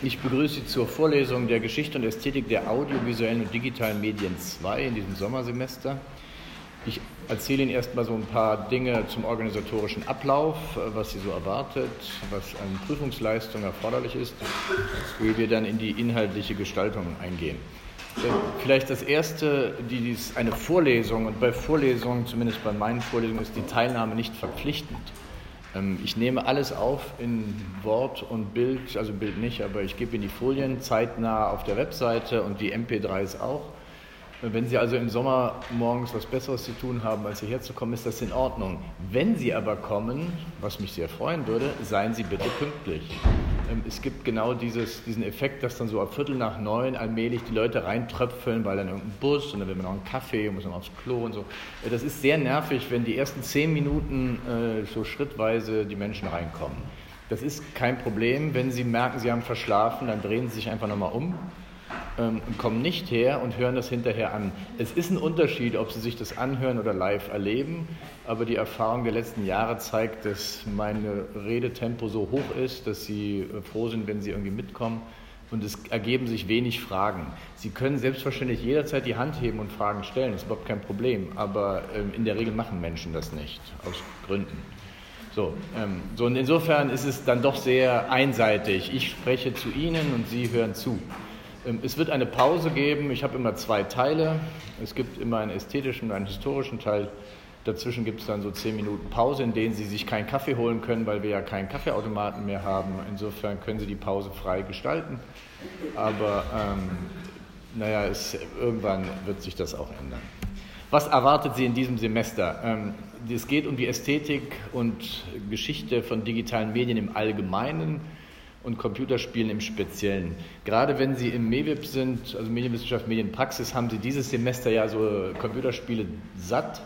Ich begrüße Sie zur Vorlesung der Geschichte und Ästhetik der audiovisuellen und digitalen Medien 2 in diesem Sommersemester. Ich erzähle Ihnen erstmal so ein paar Dinge zum organisatorischen Ablauf, was Sie so erwartet, was an Prüfungsleistung erforderlich ist, wie wir dann in die inhaltliche Gestaltung eingehen. Vielleicht das Erste, eine Vorlesung, und bei Vorlesungen, zumindest bei meinen Vorlesungen, ist die Teilnahme nicht verpflichtend. Ich nehme alles auf in Wort und Bild, also Bild nicht, aber ich gebe Ihnen die Folien zeitnah auf der Webseite und die MP3s auch. Wenn Sie also im Sommer morgens was Besseres zu tun haben, als hierher zu kommen, ist das in Ordnung. Wenn Sie aber kommen, was mich sehr freuen würde, seien Sie bitte pünktlich. Es gibt genau diesen Effekt, dass dann so ab 8:45 allmählich die Leute reintröpfeln, weil dann irgendein Bus und dann will man noch einen Kaffee und muss noch aufs Klo und so. Das ist sehr nervig, wenn die ersten 10 Minuten so schrittweise die Menschen reinkommen. Das ist kein Problem. Wenn Sie merken, Sie haben verschlafen, dann drehen Sie sich einfach nochmal um und kommen nicht her und hören das hinterher an. Es ist ein Unterschied, ob Sie sich das anhören oder live erleben, aber die Erfahrung der letzten Jahre zeigt, dass mein Redetempo so hoch ist, dass Sie froh sind, wenn Sie irgendwie mitkommen, und es ergeben sich wenig Fragen. Sie können selbstverständlich jederzeit die Hand heben und Fragen stellen, das ist überhaupt kein Problem, aber in der Regel machen Menschen das nicht, aus Gründen. Und insofern ist es dann doch sehr einseitig. Ich spreche zu Ihnen und Sie hören zu. Es wird eine Pause geben. Ich habe immer 2 Teile. Es gibt immer einen ästhetischen und einen historischen Teil. Dazwischen gibt es dann so 10 Minuten Pause, in denen Sie sich keinen Kaffee holen können, weil wir ja keinen Kaffeeautomaten mehr haben. Insofern können Sie die Pause frei gestalten. Aber irgendwann wird sich das auch ändern. Was erwartet Sie in diesem Semester? Es geht um die Ästhetik und Geschichte von digitalen Medien im Allgemeinen und Computerspielen im Speziellen. Gerade wenn Sie im MEWIP sind, also Medienwissenschaft, Medienpraxis, haben Sie dieses Semester ja so Computerspiele satt,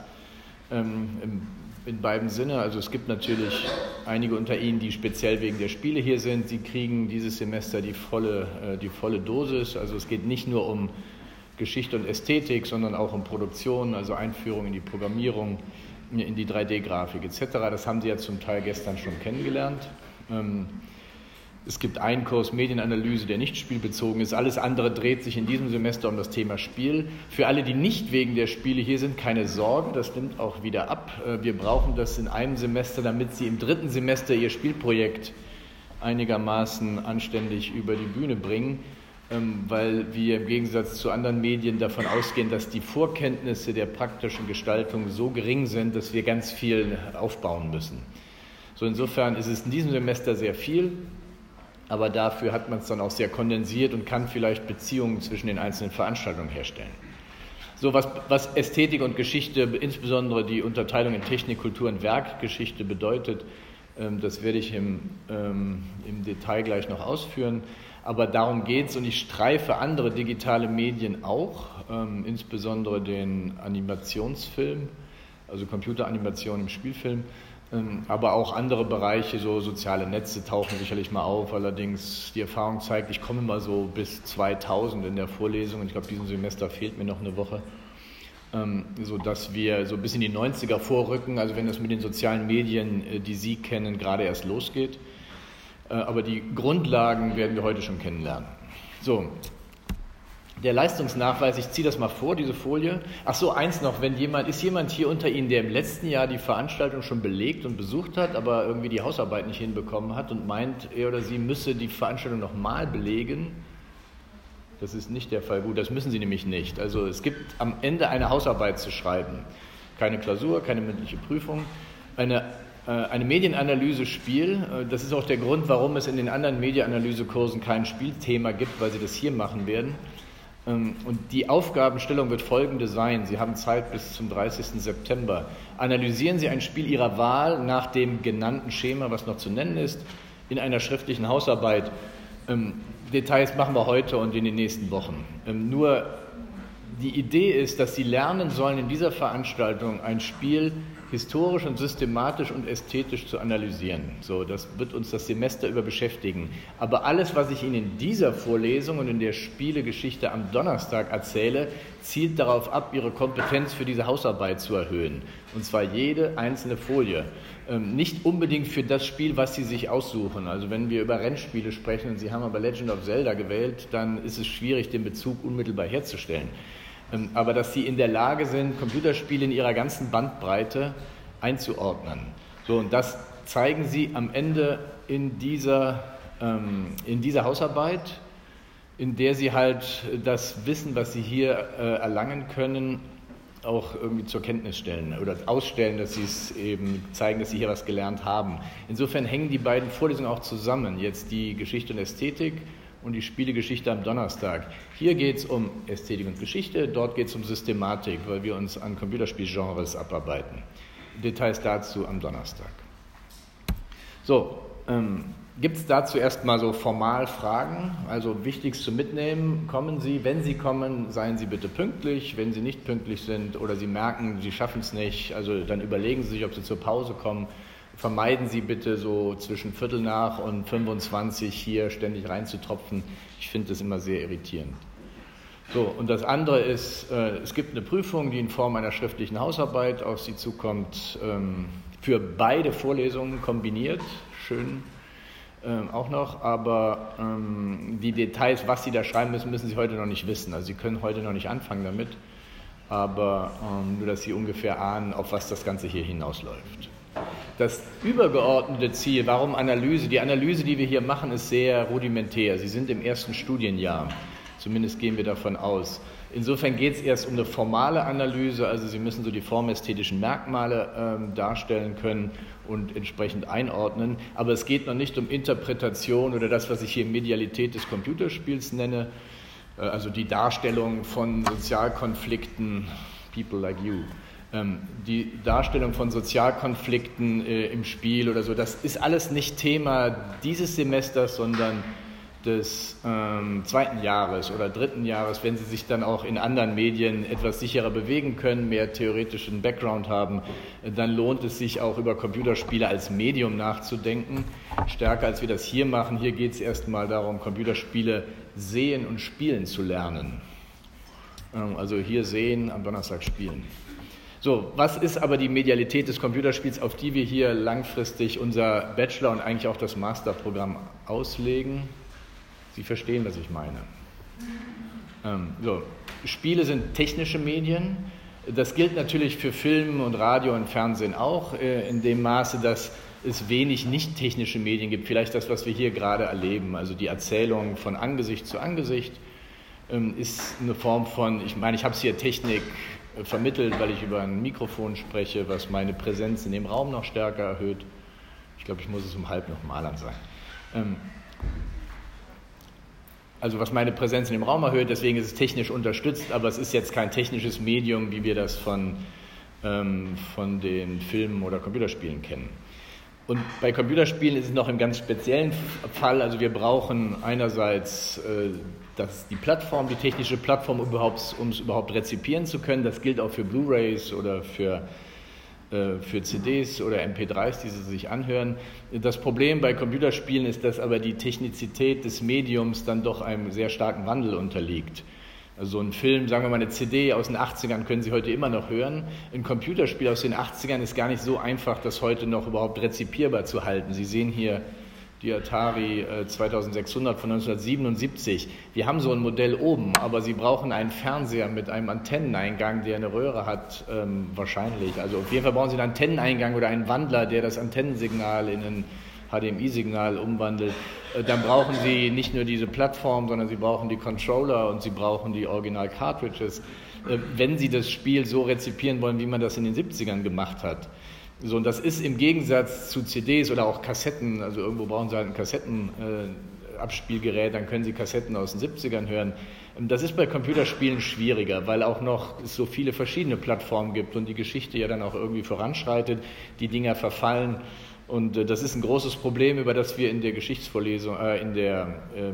in beiden Sinne. Also es gibt natürlich einige unter Ihnen, die speziell wegen der Spiele hier sind. Sie kriegen dieses Semester die volle Dosis. Also es geht nicht nur um Geschichte und Ästhetik, sondern auch um Produktion, also Einführung in die Programmierung, in die 3D-Grafik etc. Das haben Sie ja zum Teil gestern schon kennengelernt. Es gibt einen Kurs Medienanalyse, der nicht spielbezogen ist. Alles andere dreht sich in diesem Semester um das Thema Spiel. Für alle, die nicht wegen der Spiele hier sind, keine Sorge, das nimmt auch wieder ab. Wir brauchen das in einem Semester, damit Sie im 3. Semester Ihr Spielprojekt einigermaßen anständig über die Bühne bringen, weil wir im Gegensatz zu anderen Medien davon ausgehen, dass die Vorkenntnisse der praktischen Gestaltung so gering sind, dass wir ganz viel aufbauen müssen. Insofern ist es in diesem Semester sehr viel. Aber dafür hat man es dann auch sehr kondensiert und kann vielleicht Beziehungen zwischen den einzelnen Veranstaltungen herstellen. Was Ästhetik und Geschichte, insbesondere die Unterteilung in Technik, Kultur und Werkgeschichte bedeutet, das werde ich im Detail gleich noch ausführen. Aber darum geht es, und ich streife andere digitale Medien auch, insbesondere den Animationsfilm, also Computeranimation im Spielfilm. Aber auch andere Bereiche, so soziale Netze tauchen sicherlich mal auf. Allerdings die Erfahrung zeigt, ich komme mal so bis 2000 in der Vorlesung, und ich glaube, diesem Semester fehlt mir noch eine Woche, sodass wir so bis in die 90er vorrücken, also wenn das mit den sozialen Medien, die Sie kennen, gerade erst losgeht. Aber die Grundlagen werden wir heute schon kennenlernen. Der Leistungsnachweis, ich ziehe das mal vor, diese Folie. Eins noch, ist jemand hier unter Ihnen, der im letzten Jahr die Veranstaltung schon belegt und besucht hat, aber irgendwie die Hausarbeit nicht hinbekommen hat und meint, er oder sie müsse die Veranstaltung nochmal belegen? Das ist nicht der Fall. Gut, das müssen Sie nämlich nicht. Also es gibt am Ende eine Hausarbeit zu schreiben. Keine Klausur, keine mündliche Prüfung. Eine Medienanalyse Spiel, das ist auch der Grund, warum es in den anderen Medienanalysekursen kein Spielthema gibt, weil Sie das hier machen werden. Und die Aufgabenstellung wird folgende sein. Sie haben Zeit bis zum 30. September. Analysieren Sie ein Spiel Ihrer Wahl nach dem genannten Schema, was noch zu nennen ist, in einer schriftlichen Hausarbeit. Details machen wir heute und in den nächsten Wochen. Nur die Idee ist, dass Sie lernen sollen, in dieser Veranstaltung ein Spiel historisch und systematisch und ästhetisch zu analysieren. So, das wird uns das Semester über beschäftigen. Aber alles, was ich Ihnen in dieser Vorlesung und in der Spielegeschichte am Donnerstag erzähle, zielt darauf ab, Ihre Kompetenz für diese Hausarbeit zu erhöhen. Und zwar jede einzelne Folie. Nicht unbedingt für das Spiel, was Sie sich aussuchen. Also wenn wir über Rennspiele sprechen und Sie haben aber Legend of Zelda gewählt, dann ist es schwierig, den Bezug unmittelbar herzustellen. Aber dass Sie in der Lage sind, Computerspiele in ihrer ganzen Bandbreite einzuordnen. So, und das zeigen Sie am Ende in dieser Hausarbeit, in der Sie halt das Wissen, was Sie hier erlangen können, auch irgendwie zur Kenntnis stellen oder ausstellen, dass Sie es eben zeigen, dass Sie hier was gelernt haben. Insofern hängen die beiden Vorlesungen auch zusammen, jetzt die Geschichte und Ästhetik und die Spielegeschichte am Donnerstag. Hier geht es um Ästhetik und Geschichte, dort geht es um Systematik, weil wir uns an Computerspielgenres abarbeiten. Details dazu am Donnerstag. So, gibt es dazu erstmal so formal Fragen? Also wichtigst zu mitnehmen, kommen Sie, wenn Sie kommen, seien Sie bitte pünktlich. Wenn Sie nicht pünktlich sind oder Sie merken, Sie schaffen es nicht, also dann überlegen Sie sich, ob Sie zur Pause kommen. Vermeiden Sie bitte so zwischen Viertel nach und 25 hier ständig reinzutropfen. Ich finde das immer sehr irritierend. So, und das andere ist, es gibt eine Prüfung, die in Form einer schriftlichen Hausarbeit auf Sie zukommt, für beide Vorlesungen kombiniert, schön auch noch, aber die Details, was Sie da schreiben müssen, müssen Sie heute noch nicht wissen. Also Sie können heute noch nicht anfangen damit, aber nur, dass Sie ungefähr ahnen, auf was das Ganze hier hinausläuft. Das übergeordnete Ziel, warum Analyse? Die Analyse, die wir hier machen, ist sehr rudimentär. Sie sind im ersten Studienjahr, zumindest gehen wir davon aus. Insofern geht es erst um eine formale Analyse, also Sie müssen so die formästhetischen Merkmale darstellen können und entsprechend einordnen. Aber es geht noch nicht um Interpretation oder das, was ich hier Medialität des Computerspiels nenne, also die Darstellung von Sozialkonflikten, people like you. Die Darstellung von Sozialkonflikten im Spiel oder so, das ist alles nicht Thema dieses Semesters, sondern des zweiten Jahres oder dritten Jahres, wenn Sie sich dann auch in anderen Medien etwas sicherer bewegen können, mehr theoretischen Background haben, dann lohnt es sich auch über Computerspiele als Medium nachzudenken, stärker als wir das hier machen. Hier geht es erstmal darum, Computerspiele sehen und spielen zu lernen. Also hier sehen, am Donnerstag spielen. So, was ist aber die Medialität des Computerspiels, auf die wir hier langfristig unser Bachelor- und eigentlich auch das Masterprogramm auslegen? Sie verstehen, was ich meine. So, Spiele sind technische Medien. Das gilt natürlich für Film und Radio und Fernsehen auch, in dem Maße, dass es wenig nicht technische Medien gibt. Vielleicht das, was wir hier gerade erleben, also die Erzählung von Angesicht zu Angesicht, ist eine Form von, ich habe es hier Technik vermittelt, weil ich über ein Mikrofon spreche, was meine Präsenz in dem Raum noch stärker erhöht. Ich glaube, ich muss es um halb noch malern sagen. Also was meine Präsenz in dem Raum erhöht, deswegen ist es technisch unterstützt, aber es ist jetzt kein technisches Medium, wie wir das von den Filmen oder Computerspielen kennen. Und bei Computerspielen ist es noch im ganz speziellen Fall, also wir brauchen einerseits die Plattform, die technische Plattform, um es überhaupt rezipieren zu können. Das gilt auch für Blu-rays oder für CDs oder MP3s, die Sie sich anhören. Das Problem bei Computerspielen ist, dass aber die Technizität des Mediums dann doch einem sehr starken Wandel unterliegt. Also so ein Film, sagen wir mal eine CD aus den 80ern, können Sie heute immer noch hören. Ein Computerspiel aus den 80ern ist gar nicht so einfach, das heute noch überhaupt rezipierbar zu halten. Sie sehen hier die Atari 2600 von 1977. Wir haben so ein Modell oben, aber Sie brauchen einen Fernseher mit einem Antenneneingang, der eine Röhre hat, wahrscheinlich. Also auf jeden Fall brauchen Sie einen Antenneneingang oder einen Wandler, der das Antennensignal in ein HDMI-Signal umwandelt. Dann brauchen Sie nicht nur diese Plattform, sondern Sie brauchen die Controller und Sie brauchen die Original-Cartridges, wenn Sie das Spiel so rezipieren wollen, wie man das in den 70ern gemacht hat. So, und das ist im Gegensatz zu CDs oder auch Kassetten, also irgendwo brauchen Sie halt ein Kassettenabspielgerät, dann können Sie Kassetten aus den 70ern hören. Das ist bei Computerspielen schwieriger, weil auch noch es so viele verschiedene Plattformen gibt und die Geschichte ja dann auch irgendwie voranschreitet, die Dinger verfallen. Und das ist ein großes Problem, über das wir in der Geschichtsvorlesung, in der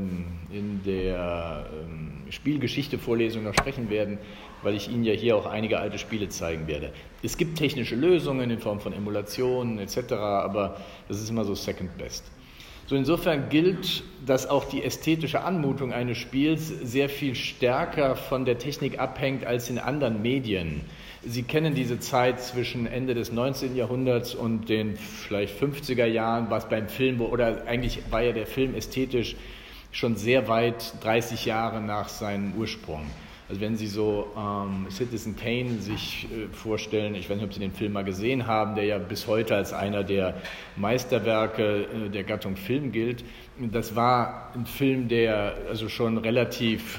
Spielgeschichte-Vorlesung noch sprechen werden, weil ich Ihnen ja hier auch einige alte Spiele zeigen werde. Es gibt technische Lösungen in Form von Emulationen etc., aber das ist immer so second best. So insofern gilt, dass auch die ästhetische Anmutung eines Spiels sehr viel stärker von der Technik abhängt als in anderen Medien. Sie kennen diese Zeit zwischen Ende des 19. Jahrhunderts und den vielleicht 50er Jahren, was beim Film, oder eigentlich war ja der Film ästhetisch schon sehr weit, 30 Jahre nach seinem Ursprung. Also wenn Sie so Citizen Kane sich vorstellen, ich weiß nicht, ob Sie den Film mal gesehen haben, der ja bis heute als einer der Meisterwerke der Gattung Film gilt. Das war ein Film, der also schon relativ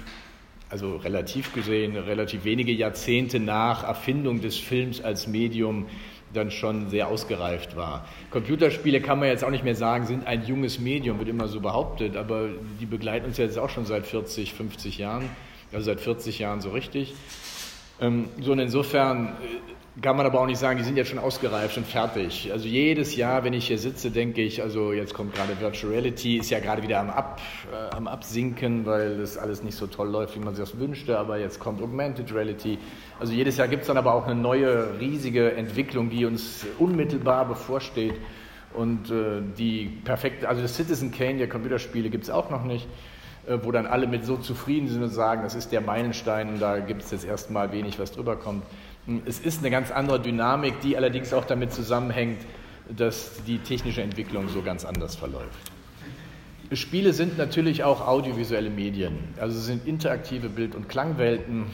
gesehen, relativ wenige Jahrzehnte nach Erfindung des Films als Medium dann schon sehr ausgereift war. Computerspiele kann man jetzt auch nicht mehr sagen, sind ein junges Medium, wird immer so behauptet, aber die begleiten uns jetzt auch schon seit 40, 50 Jahren, also seit 40 Jahren so richtig. So und insofern kann man aber auch nicht sagen, die sind jetzt schon ausgereift und fertig. Also jedes Jahr, wenn ich hier sitze, denke ich, also jetzt kommt gerade Virtual Reality, ist ja gerade wieder am Absinken, weil das alles nicht so toll läuft, wie man sich das wünschte, aber jetzt kommt Augmented Reality. Also jedes Jahr gibt es dann aber auch eine neue, riesige Entwicklung, die uns unmittelbar bevorsteht und die perfekte, also das Citizen Kane der Computerspiele gibt es auch noch nicht, wo dann alle mit so zufrieden sind und sagen, das ist der Meilenstein und da gibt es jetzt erstmal wenig, was drüber kommt. Es ist eine ganz andere Dynamik, die allerdings auch damit zusammenhängt, dass die technische Entwicklung so ganz anders verläuft. Spiele sind natürlich auch audiovisuelle Medien, also sind interaktive Bild- und Klangwelten,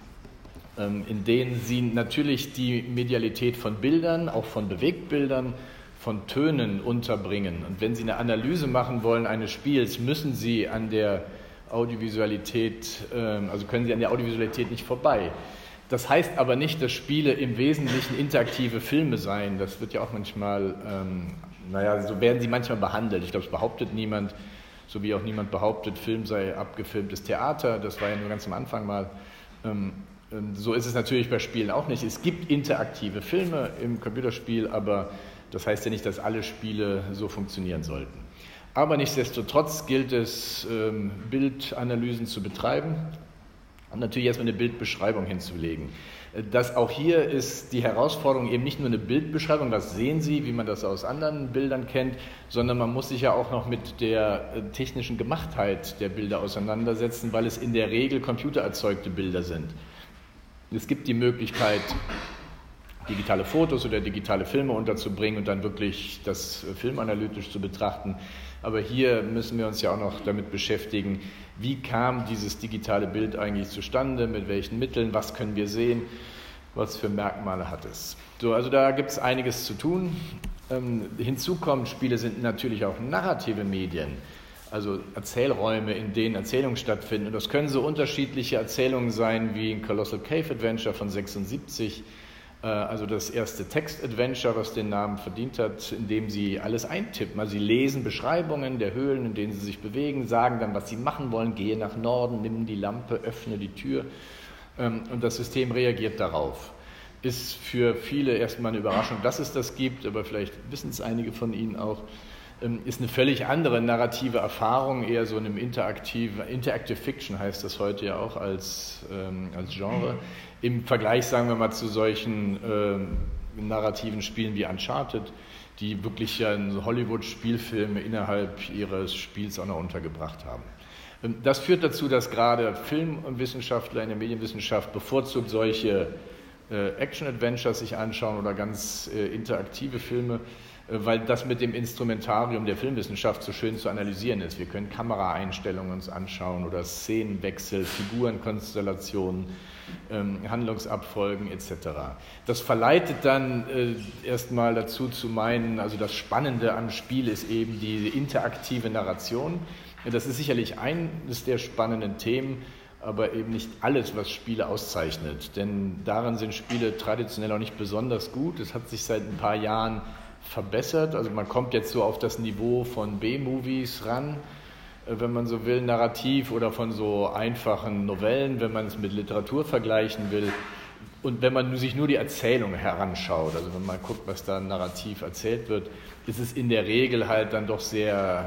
in denen Sie natürlich die Medialität von Bildern, auch von Bewegtbildern, von Tönen unterbringen. Und wenn Sie eine Analyse machen wollen eines Spiels, müssen Sie an der Audiovisualität, also können Sie an der Audiovisualität nicht vorbei. Das heißt aber nicht, dass Spiele im Wesentlichen interaktive Filme seien. Das wird ja auch manchmal, so werden sie manchmal behandelt. Ich glaube, es behauptet niemand, so wie auch niemand behauptet, Film sei abgefilmtes Theater. Das war ja nur ganz am Anfang mal. So ist es natürlich bei Spielen auch nicht. Es gibt interaktive Filme im Computerspiel, aber das heißt ja nicht, dass alle Spiele so funktionieren sollten. Aber nichtsdestotrotz gilt es, Bildanalysen zu betreiben und natürlich erstmal eine Bildbeschreibung hinzulegen. Das auch hier ist die Herausforderung eben nicht nur eine Bildbeschreibung, was sehen Sie, wie man das aus anderen Bildern kennt, sondern man muss sich ja auch noch mit der technischen Gemachtheit der Bilder auseinandersetzen, weil es in der Regel computererzeugte Bilder sind. Es gibt die Möglichkeit, digitale Fotos oder digitale Filme unterzubringen und dann wirklich das filmanalytisch zu betrachten. Aber hier müssen wir uns ja auch noch damit beschäftigen, wie kam dieses digitale Bild eigentlich zustande, mit welchen Mitteln, was können wir sehen, was für Merkmale hat es. So, also da gibt es einiges zu tun. Hinzu kommt, Spiele sind natürlich auch narrative Medien, also Erzählräume, in denen Erzählungen stattfinden. Und das können so unterschiedliche Erzählungen sein wie ein Colossal Cave Adventure von 1976, also das erste Text-Adventure, was den Namen verdient hat, in dem Sie alles eintippen. Also Sie lesen Beschreibungen der Höhlen, in denen Sie sich bewegen, sagen dann, was Sie machen wollen, gehe nach Norden, nimm die Lampe, öffne die Tür und das System reagiert darauf. Ist für viele erstmal eine Überraschung, dass es das gibt, aber vielleicht wissen es einige von Ihnen auch. Ist eine völlig andere narrative Erfahrung, eher so einem Interactive Fiction heißt das heute ja auch als Genre. Im Vergleich, sagen wir mal, zu solchen narrativen Spielen wie Uncharted, die wirklich ja Hollywood-Spielfilme innerhalb ihres Spiels auch noch untergebracht haben. Das führt dazu, dass gerade Filmwissenschaftler in der Medienwissenschaft bevorzugt solche Action-Adventures sich anschauen oder ganz interaktive Filme, weil das mit dem Instrumentarium der Filmwissenschaft so schön zu analysieren ist. Wir können Kameraeinstellungen uns anschauen oder Szenenwechsel, Figurenkonstellationen, Handlungsabfolgen etc. Das verleitet dann erstmal dazu zu meinen, also das Spannende am Spiel ist eben die interaktive Narration. Das ist sicherlich eines der spannenden Themen, aber eben nicht alles, was Spiele auszeichnet. Denn darin sind Spiele traditionell auch nicht besonders gut. Es hat sich seit ein paar Jahren verbessert. Also man kommt jetzt so auf das Niveau von B-Movies ran, wenn man so will, narrativ, oder von so einfachen Novellen, wenn man es mit Literatur vergleichen will. Und wenn man sich nur die Erzählung heranschaut, also wenn man guckt, was da narrativ erzählt wird, ist es in der Regel halt dann doch sehr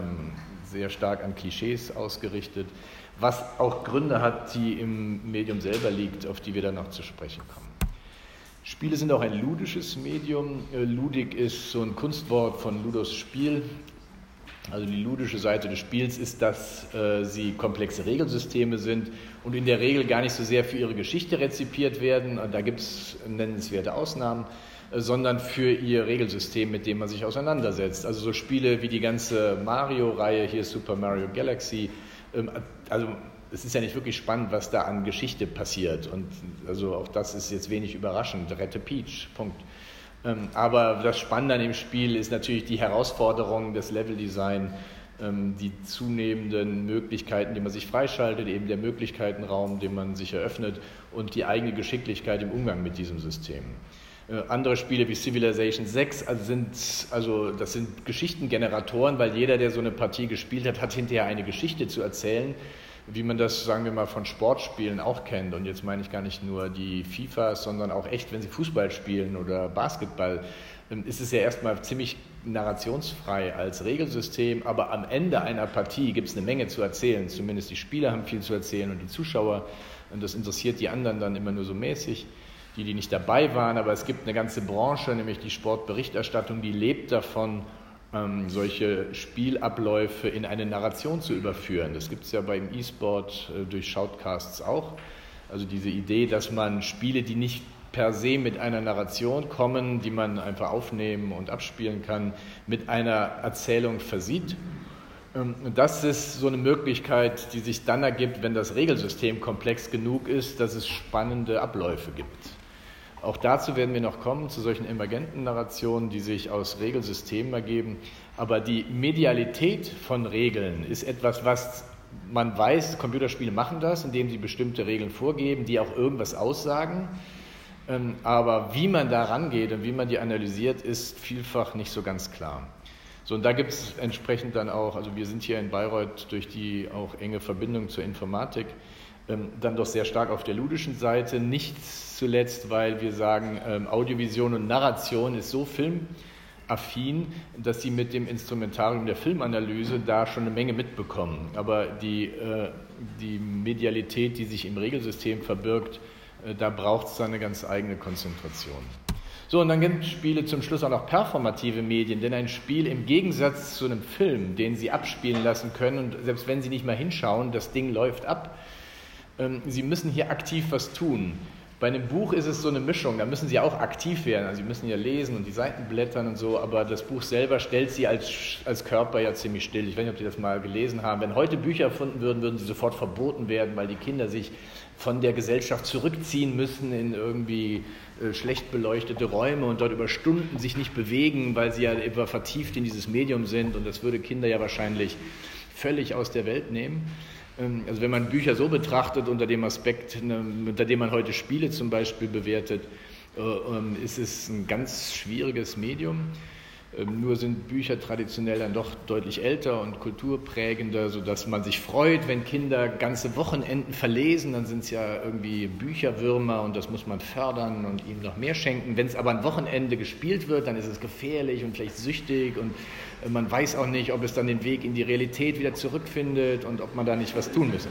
stark an Klischees ausgerichtet, was auch Gründe hat, die im Medium selber liegt, auf die wir dann noch zu sprechen kommen. Spiele sind auch ein ludisches Medium. Ludig ist so ein Kunstwort von Ludos Spiel. Also die ludische Seite des Spiels ist, dass sie komplexe Regelsysteme sind und in der Regel gar nicht so sehr für ihre Geschichte rezipiert werden, da gibt es nennenswerte Ausnahmen, sondern für ihr Regelsystem, mit dem man sich auseinandersetzt. Also so Spiele wie die ganze Mario-Reihe, hier Super Mario Galaxy, also es ist ja nicht wirklich spannend, was da an Geschichte passiert und also auch das ist jetzt wenig überraschend, Rette Peach, Punkt. Aber das Spannende an dem Spiel ist natürlich die Herausforderung des Leveldesign, die zunehmenden Möglichkeiten, die man sich freischaltet, eben der Möglichkeitenraum, den man sich eröffnet und die eigene Geschicklichkeit im Umgang mit diesem System. Andere Spiele wie Civilization 6 das sind Geschichtengeneratoren, weil jeder, der so eine Partie gespielt hat, hat hinterher eine Geschichte zu erzählen, wie man das, sagen wir mal, von Sportspielen auch kennt. Und jetzt meine ich gar nicht nur die FIFAs, sondern auch echt, wenn Sie Fußball spielen oder Basketball, ist es ja erstmal ziemlich narrationsfrei als Regelsystem, aber am Ende einer Partie gibt es eine Menge zu erzählen. Zumindest die Spieler haben viel zu erzählen und die Zuschauer. Und das interessiert die anderen dann immer nur so mäßig, die nicht dabei waren. Aber es gibt eine ganze Branche, nämlich die Sportberichterstattung, die lebt davon, solche Spielabläufe in eine Narration zu überführen. Das gibt es ja beim E-Sport durch Shoutcasts auch. Also diese Idee, dass man Spiele, die nicht per se mit einer Narration kommen, die man einfach aufnehmen und abspielen kann, mit einer Erzählung versieht. Und das ist so eine Möglichkeit, die sich dann ergibt, wenn das Regelsystem komplex genug ist, dass es spannende Abläufe gibt. Auch dazu werden wir noch kommen, zu solchen emergenten Narrationen, die sich aus Regelsystemen ergeben. Aber die Medialität von Regeln ist etwas, was man weiß, Computerspiele machen das, indem sie bestimmte Regeln vorgeben, die auch irgendwas aussagen. Aber wie man da rangeht und wie man die analysiert, ist vielfach nicht so ganz klar. So, und da gibt es entsprechend dann auch, also wir sind hier in Bayreuth durch die auch enge Verbindung zur Informatik, dann doch sehr stark auf der ludischen Seite, nicht zuletzt, weil wir sagen, Audiovision und Narration ist so filmaffin, dass sie mit dem Instrumentarium der Filmanalyse da schon eine Menge mitbekommen. Aber die Medialität, die sich im Regelsystem verbirgt, da braucht es dann eine ganz eigene Konzentration. So, und dann gibt es Spiele zum Schluss auch noch performative Medien, denn ein Spiel im Gegensatz zu einem Film, den Sie abspielen lassen können, und selbst wenn Sie nicht mal hinschauen, das Ding läuft ab, Sie müssen hier aktiv was tun. Bei einem Buch ist es so eine Mischung, da müssen Sie auch aktiv werden, also Sie müssen ja lesen und die Seiten blättern und so, aber das Buch selber stellt Sie als Körper ja ziemlich still. Ich weiß nicht, ob Sie das mal gelesen haben. Wenn heute Bücher erfunden würden, würden sie sofort verboten werden, weil die Kinder sich von der Gesellschaft zurückziehen müssen in irgendwie schlecht beleuchtete Räume und dort über Stunden sich nicht bewegen, weil sie ja immer vertieft in dieses Medium sind, und das würde Kinder ja wahrscheinlich völlig aus der Welt nehmen. Also wenn man Bücher so betrachtet, unter dem Aspekt, unter dem man heute Spiele zum Beispiel bewertet, ist es ein ganz schwieriges Medium. Nur sind Bücher traditionell dann doch deutlich älter und kulturprägender, sodass man sich freut, wenn Kinder ganze Wochenenden verlesen, dann sind es ja irgendwie Bücherwürmer und das muss man fördern und ihnen noch mehr schenken. Wenn es aber ein Wochenende gespielt wird, dann ist es gefährlich und vielleicht süchtig und man weiß auch nicht, ob es dann den Weg in die Realität wieder zurückfindet und ob man da nicht was tun müsse.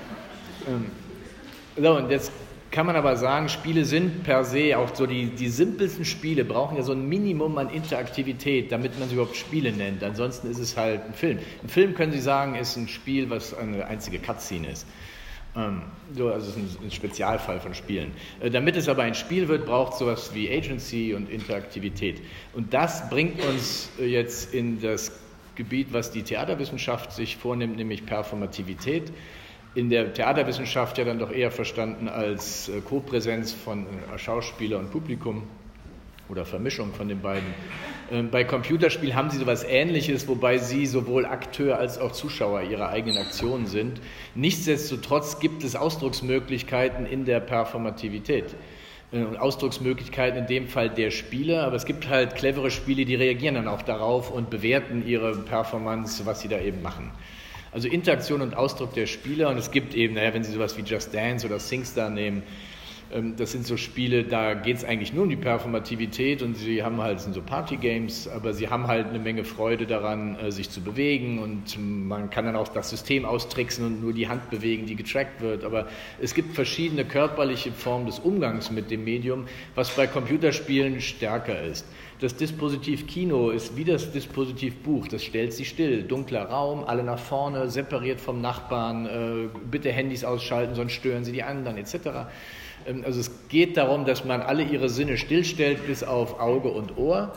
So, und jetzt kann man aber sagen, Spiele sind per se, auch so die simpelsten Spiele brauchen ja so ein Minimum an Interaktivität, damit man sie überhaupt Spiele nennt. Ansonsten ist es halt ein Film. Ein Film, können Sie sagen, ist ein Spiel, was eine einzige Cutscene ist. Also es ist ein Spezialfall von Spielen. Damit es aber ein Spiel wird, braucht es sowas wie Agency und Interaktivität. Und das bringt uns jetzt in das Gebiet, was die Theaterwissenschaft sich vornimmt, nämlich Performativität. In der Theaterwissenschaft ja dann doch eher verstanden als Kopräsenz von Schauspieler und Publikum oder Vermischung von den beiden. Bei Computerspielen haben sie sowas Ähnliches, wobei sie sowohl Akteur als auch Zuschauer ihrer eigenen Aktionen sind. Nichtsdestotrotz gibt es Ausdrucksmöglichkeiten in der Performativität. Ausdrucksmöglichkeiten in dem Fall der Spieler, aber es gibt halt clevere Spiele, die reagieren dann auch darauf und bewerten ihre Performance, was sie da eben machen. Also Interaktion und Ausdruck der Spieler, und es gibt eben, wenn Sie sowas wie Just Dance oder SingStar nehmen, Das sind so Spiele, da geht es eigentlich nur um die Performativität und sie haben halt, sind so Party-Games, aber sie haben halt eine Menge Freude daran, sich zu bewegen und man kann dann auch das System austricksen und nur die Hand bewegen, die getrackt wird. Aber es gibt verschiedene körperliche Formen des Umgangs mit dem Medium, was bei Computerspielen stärker ist. Das Dispositiv Kino ist wie das Dispositiv Buch, das stellt sie still. Dunkler Raum, alle nach vorne, separiert vom Nachbarn, bitte Handys ausschalten, sonst stören sie die anderen, etc. Also es geht darum, dass man alle ihre Sinne stillstellt, bis auf Auge und Ohr.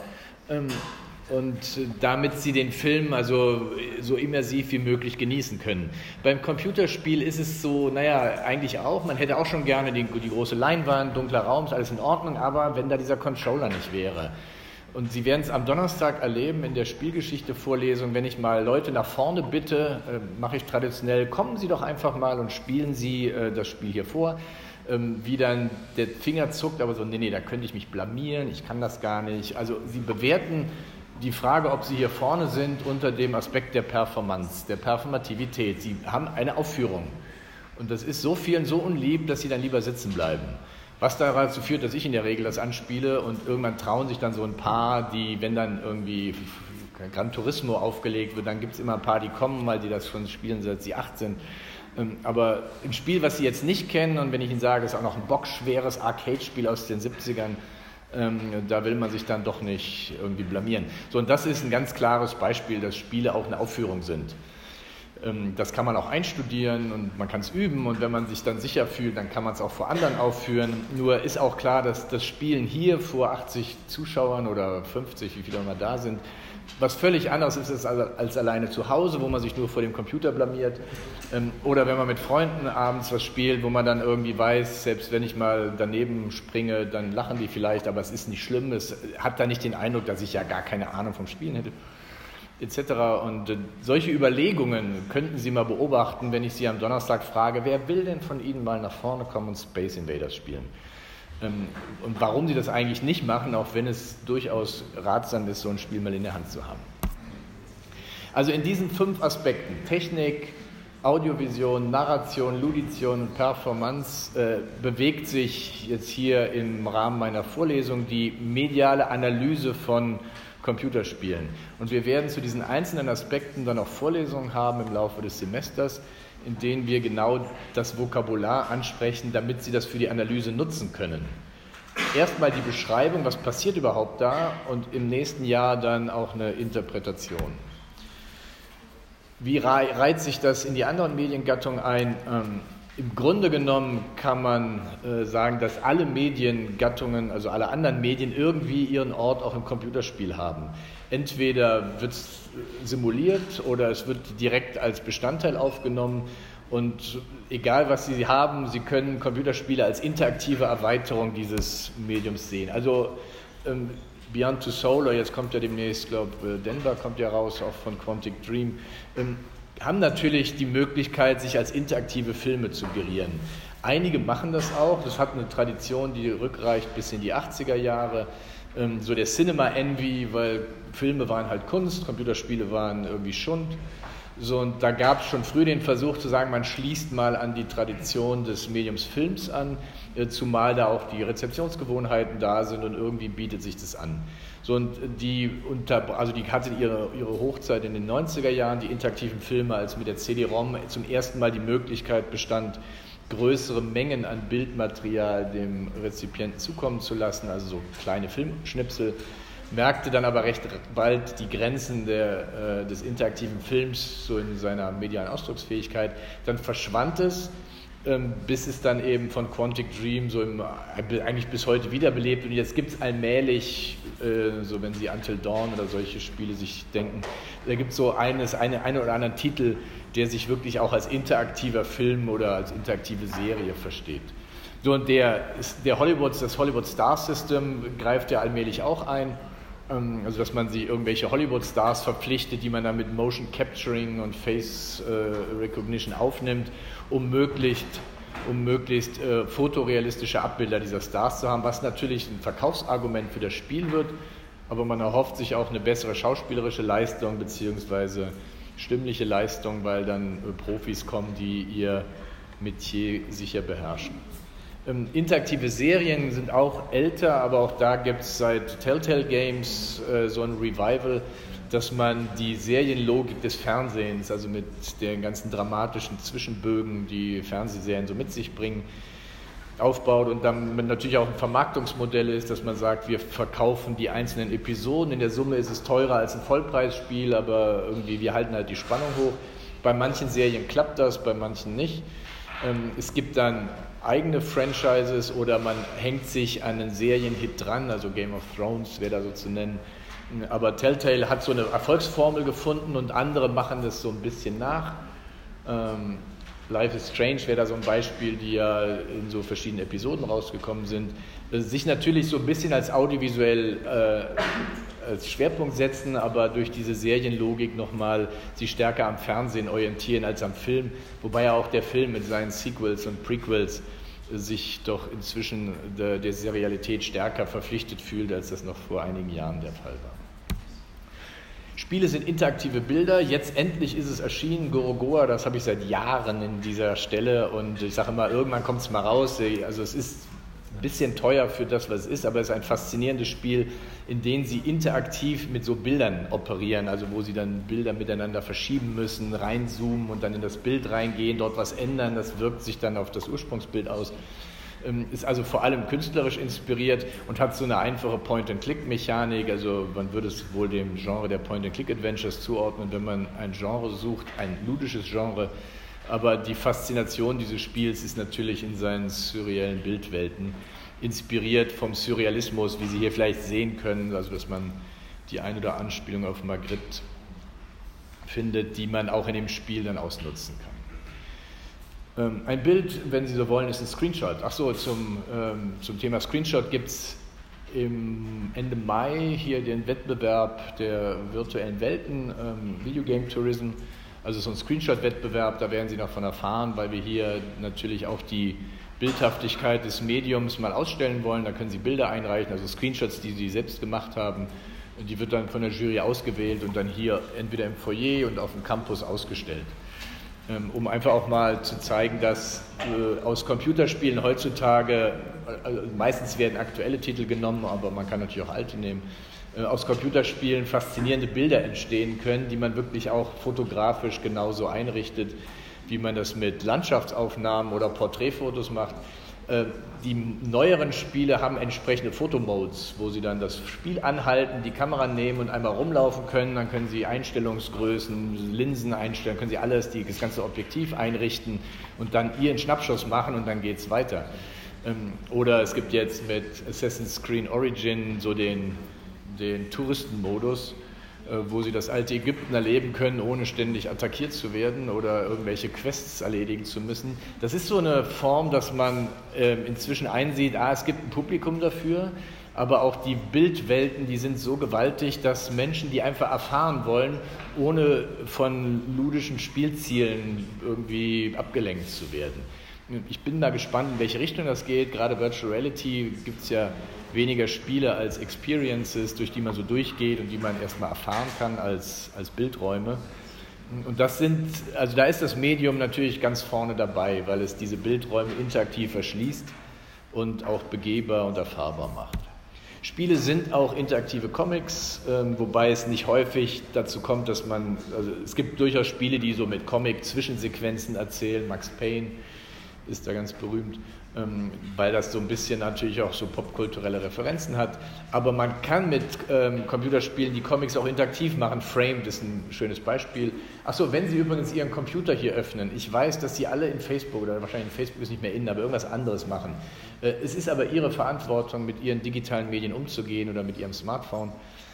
Und damit sie den Film also so immersiv wie möglich genießen können. Beim Computerspiel ist es so, eigentlich auch, man hätte auch schon gerne die große Leinwand, dunkler Raum, ist alles in Ordnung, aber wenn da dieser Controller nicht wäre. Und Sie werden es am Donnerstag erleben in der Spielgeschichte-Vorlesung, wenn ich mal Leute nach vorne bitte, mache ich traditionell, kommen Sie doch einfach mal und spielen Sie das Spiel hier vor. Wie dann der Finger zuckt, aber so, nee, da könnte ich mich blamieren, ich kann das gar nicht. Also Sie bewerten die Frage, ob Sie hier vorne sind, unter dem Aspekt der Performance, der Performativität. Sie haben eine Aufführung und das ist so vielen so unlieb, dass Sie dann lieber sitzen bleiben. Was dazu führt, dass ich in der Regel das anspiele und irgendwann trauen sich dann so ein paar, die, wenn dann irgendwie Gran Turismo aufgelegt wird, dann gibt es immer ein paar, die kommen, weil die das schon spielen, seit sie 8 sind. Aber ein Spiel, was Sie jetzt nicht kennen, und wenn ich Ihnen sage, es ist auch noch ein bockschweres Arcade-Spiel aus den 70ern, da will man sich dann doch nicht irgendwie blamieren. So, und das ist ein ganz klares Beispiel, dass Spiele auch eine Aufführung sind. Das kann man auch einstudieren und man kann es üben und wenn man sich dann sicher fühlt, dann kann man es auch vor anderen aufführen. Nur ist auch klar, dass das Spielen hier vor 80 Zuschauern oder 50, wie viele auch immer da sind, was völlig anderes ist als alleine zu Hause, wo man sich nur vor dem Computer blamiert. Oder wenn man mit Freunden abends was spielt, wo man dann irgendwie weiß, selbst wenn ich mal daneben springe, dann lachen die vielleicht, aber es ist nicht schlimm. Es hat da nicht den Eindruck, dass ich ja gar keine Ahnung vom Spielen hätte, etc. Und solche Überlegungen könnten Sie mal beobachten, wenn ich Sie am Donnerstag frage, wer will denn von Ihnen mal nach vorne kommen und Space Invaders spielen? Und warum Sie das eigentlich nicht machen, auch wenn es durchaus ratsam ist, so ein Spiel mal in der Hand zu haben. Also in diesen 5 Aspekten, Technik, Audiovision, Narration, Ludition und Performance, bewegt sich jetzt hier im Rahmen meiner Vorlesung die mediale Analyse von Computerspielen. Und wir werden zu diesen einzelnen Aspekten dann auch Vorlesungen haben im Laufe des Semesters, in denen wir genau das Vokabular ansprechen, damit Sie das für die Analyse nutzen können. Erstmal die Beschreibung, was passiert überhaupt da, und im nächsten Jahr dann auch eine Interpretation. Wie reiht sich das in die anderen Mediengattungen ein? Im Grunde genommen kann man sagen, dass alle Mediengattungen, also alle anderen Medien, irgendwie ihren Ort auch im Computerspiel haben. Entweder wird es simuliert oder es wird direkt als Bestandteil aufgenommen und egal was Sie haben, Sie können Computerspiele als interaktive Erweiterung dieses Mediums sehen. Also Beyond Two Soul, oder jetzt kommt ja demnächst, ich glaube Denver kommt ja raus, auch von Quantic Dream, haben natürlich die Möglichkeit, sich als interaktive Filme zu gerieren. Einige machen das auch, das hat eine Tradition, die rückreicht bis in die 80er Jahre. So der Cinema Envy, weil Filme waren halt Kunst, Computerspiele waren irgendwie Schund. So, und da gab es schon früh den Versuch zu sagen, man schließt mal an die Tradition des Mediums Films an, zumal da auch die Rezeptionsgewohnheiten da sind und irgendwie bietet sich das an. So, und die hatte ihre Hochzeit in den 90er Jahren, die interaktiven Filme, als mit der CD-ROM zum ersten Mal die Möglichkeit bestand, größere Mengen an Bildmaterial dem Rezipienten zukommen zu lassen, also so kleine Filmschnipsel, merkte dann aber recht bald die Grenzen des interaktiven Films so in seiner medialen Ausdrucksfähigkeit. Dann verschwand es, bis es dann eben von Quantic Dream so eigentlich bis heute wiederbelebt, und jetzt gibt es allmählich, so wenn Sie Until Dawn oder solche Spiele sich denken, da gibt es so einen oder anderen Titel, der sich wirklich auch als interaktiver Film oder als interaktive Serie versteht. So, und das Hollywood Star System greift ja allmählich auch ein, also dass man irgendwelche Hollywood Stars verpflichtet, die man dann mit Motion Capturing und Face Recognition aufnimmt, um möglichst fotorealistische Abbilder dieser Stars zu haben, was natürlich ein Verkaufsargument für das Spiel wird, aber man erhofft sich auch eine bessere schauspielerische Leistung bzw. stimmliche Leistung, weil dann Profis kommen, die ihr Metier sicher beherrschen. Interaktive Serien sind auch älter, aber auch da gibt es seit Telltale Games so ein Revival, dass man die Serienlogik des Fernsehens, also mit den ganzen dramatischen Zwischenbögen, die Fernsehserien so mit sich bringen, aufbaut und dann natürlich auch ein Vermarktungsmodell ist, dass man sagt, wir verkaufen die einzelnen Episoden, in der Summe ist es teurer als ein Vollpreisspiel, aber irgendwie wir halten halt die Spannung hoch. Bei manchen Serien klappt das, bei manchen nicht. Es gibt dann eigene Franchises oder man hängt sich an einen Serienhit dran, also Game of Thrones wäre da so zu nennen. Aber Telltale hat so eine Erfolgsformel gefunden und andere machen das so ein bisschen nach. Life is Strange wäre da so ein Beispiel, die ja in so verschiedenen Episoden rausgekommen sind. Sich natürlich so ein bisschen als audiovisuell als Schwerpunkt setzen, aber durch diese Serienlogik nochmal sich stärker am Fernsehen orientieren als am Film. Wobei ja auch der Film mit seinen Sequels und Prequels sich doch inzwischen der Serialität stärker verpflichtet fühlt, als das noch vor einigen Jahren der Fall war. Spiele sind interaktive Bilder, jetzt endlich ist es erschienen, Gorogoa, das habe ich seit Jahren in dieser Stelle und ich sage immer, irgendwann kommt es mal raus, also es ist ein bisschen teuer für das, was es ist, aber es ist ein faszinierendes Spiel, in dem sie interaktiv mit so Bildern operieren, also wo sie dann Bilder miteinander verschieben müssen, reinzoomen und dann in das Bild reingehen, dort was ändern, das wirkt sich dann auf das Ursprungsbild aus. Ist also vor allem künstlerisch inspiriert und hat so eine einfache Point-and-Click-Mechanik, also man würde es wohl dem Genre der Point-and-Click-Adventures zuordnen, wenn man ein Genre sucht, ein ludisches Genre, aber die Faszination dieses Spiels ist natürlich in seinen surreellen Bildwelten, inspiriert vom Surrealismus, wie Sie hier vielleicht sehen können, also dass man die ein oder Anspielung auf Magritte findet, die man auch in dem Spiel dann ausnutzen kann. Ein Bild, wenn Sie so wollen, ist ein Screenshot. Achso, zum Thema Screenshot gibt es Ende Mai hier den Wettbewerb der virtuellen Welten, Videogame Tourism, also so ein Screenshot-Wettbewerb, da werden Sie noch von erfahren, weil wir hier natürlich auch die Bildhaftigkeit des Mediums mal ausstellen wollen. Da können Sie Bilder einreichen, also Screenshots, die Sie selbst gemacht haben. Die wird dann von der Jury ausgewählt und dann hier entweder im Foyer und auf dem Campus ausgestellt. Um einfach auch mal zu zeigen, dass aus Computerspielen heutzutage, also meistens werden aktuelle Titel genommen, aber man kann natürlich auch alte nehmen, aus Computerspielen faszinierende Bilder entstehen können, die man wirklich auch fotografisch genauso einrichtet, wie man das mit Landschaftsaufnahmen oder Porträtfotos macht. Die neueren Spiele haben entsprechende Fotomodes, wo Sie dann das Spiel anhalten, die Kamera nehmen und einmal rumlaufen können. Dann können Sie Einstellungsgrößen, Linsen einstellen, können Sie alles, das ganze Objektiv einrichten und dann Ihren Schnappschuss machen und dann geht es weiter. Oder es gibt jetzt mit Assassin's Creed Origin so den Touristenmodus, wo Sie das alte Ägypten erleben können, ohne ständig attackiert zu werden oder irgendwelche Quests erledigen zu müssen. Das ist so eine Form, dass man inzwischen einsieht, es gibt ein Publikum dafür, aber auch die Bildwelten, die sind so gewaltig, dass Menschen die einfach erfahren wollen, ohne von ludischen Spielzielen irgendwie abgelenkt zu werden. Ich bin da gespannt, in welche Richtung das geht. Gerade Virtual Reality gibt es ja weniger Spiele als Experiences, durch die man so durchgeht und die man erstmal erfahren kann als Bildräume. Und da ist das Medium natürlich ganz vorne dabei, weil es diese Bildräume interaktiv erschließt und auch begehbar und erfahrbar macht. Spiele sind auch interaktive Comics, wobei es nicht häufig dazu kommt, dass es gibt durchaus Spiele, die so mit Comic-Zwischensequenzen erzählen. Max Payne ist da ganz berühmt, weil das so ein bisschen natürlich auch so popkulturelle Referenzen hat. Aber man kann mit Computerspielen die Comics auch interaktiv machen. Framed ist ein schönes Beispiel. Achso, wenn Sie übrigens Ihren Computer hier öffnen, ich weiß, dass Sie alle in Facebook, oder wahrscheinlich in Facebook ist nicht mehr in, aber irgendwas anderes machen. Es ist aber Ihre Verantwortung, mit Ihren digitalen Medien umzugehen oder mit Ihrem Smartphone.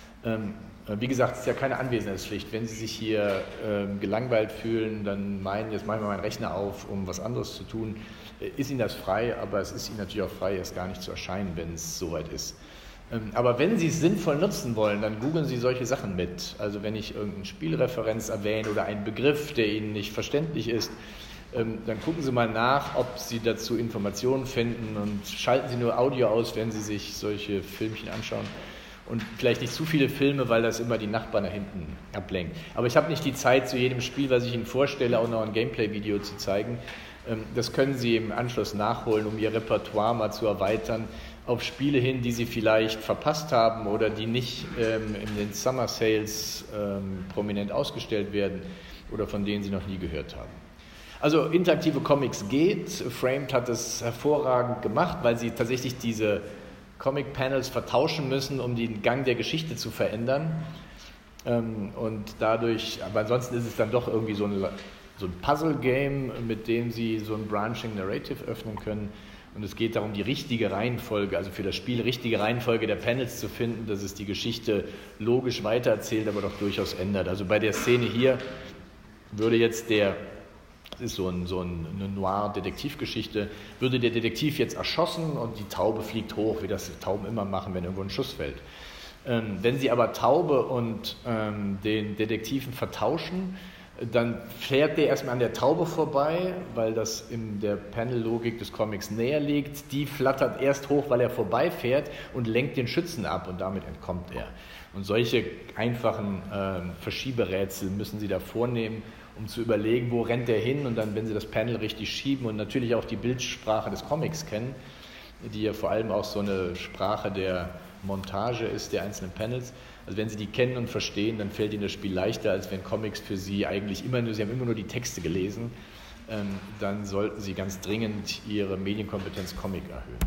Wie gesagt, es ist ja keine Anwesenheitspflicht. Wenn Sie sich hier gelangweilt fühlen, dann meinen, jetzt mache ich mal meinen Rechner auf, um was anderes zu tun, ist Ihnen das frei, aber es ist Ihnen natürlich auch frei, erst gar nicht zu erscheinen, wenn es soweit ist. Aber wenn Sie es sinnvoll nutzen wollen, dann googeln Sie solche Sachen mit. Also wenn ich irgendeine Spielreferenz erwähne oder einen Begriff, der Ihnen nicht verständlich ist, dann gucken Sie mal nach, ob Sie dazu Informationen finden und schalten Sie nur Audio aus, wenn Sie sich solche Filmchen anschauen. und vielleicht nicht zu viele Filme, weil das immer die Nachbarn da hinten ablenkt. Aber ich habe nicht die Zeit, zu jedem Spiel, was ich Ihnen vorstelle, auch noch ein Gameplay-Video zu zeigen. Das können Sie im Anschluss nachholen, um Ihr Repertoire mal zu erweitern auf Spiele hin, die Sie vielleicht verpasst haben oder die nicht in den Summer Sales prominent ausgestellt werden oder von denen Sie noch nie gehört haben. Also interaktive Comics geht. Framed hat es hervorragend gemacht, weil sie tatsächlich diese Comic-Panels vertauschen müssen, um den Gang der Geschichte zu verändern. Und dadurch, aber ansonsten ist es dann doch irgendwie so ein Puzzle-Game, mit dem Sie so ein Branching Narrative öffnen können. Und es geht darum, die richtige Reihenfolge, also für das Spiel richtige Reihenfolge der Panels zu finden, dass es die Geschichte logisch weitererzählt, aber doch durchaus ändert. Also bei der Szene hier würde jetzt das ist so eine Noir-Detektivgeschichte, würde der Detektiv jetzt erschossen und die Taube fliegt hoch, wie das Tauben immer machen, wenn irgendwo ein Schuss fällt. Wenn Sie aber Taube und den Detektiven vertauschen, dann fährt der erstmal an der Taube vorbei, weil das in der Panel-Logik des Comics näher liegt. Die flattert erst hoch, weil er vorbeifährt und lenkt den Schützen ab und damit entkommt er. Und solche einfachen Verschieberätsel müssen Sie da vornehmen, um zu überlegen, wo rennt der hin, und dann, wenn Sie das Panel richtig schieben und natürlich auch die Bildsprache des Comics kennen, die ja vor allem auch so eine Sprache der Montage ist, der einzelnen Panels. Also wenn Sie die kennen und verstehen, dann fällt Ihnen das Spiel leichter, als wenn Comics für Sie eigentlich Sie haben immer nur die Texte gelesen, dann sollten Sie ganz dringend Ihre Medienkompetenz Comic erhöhen.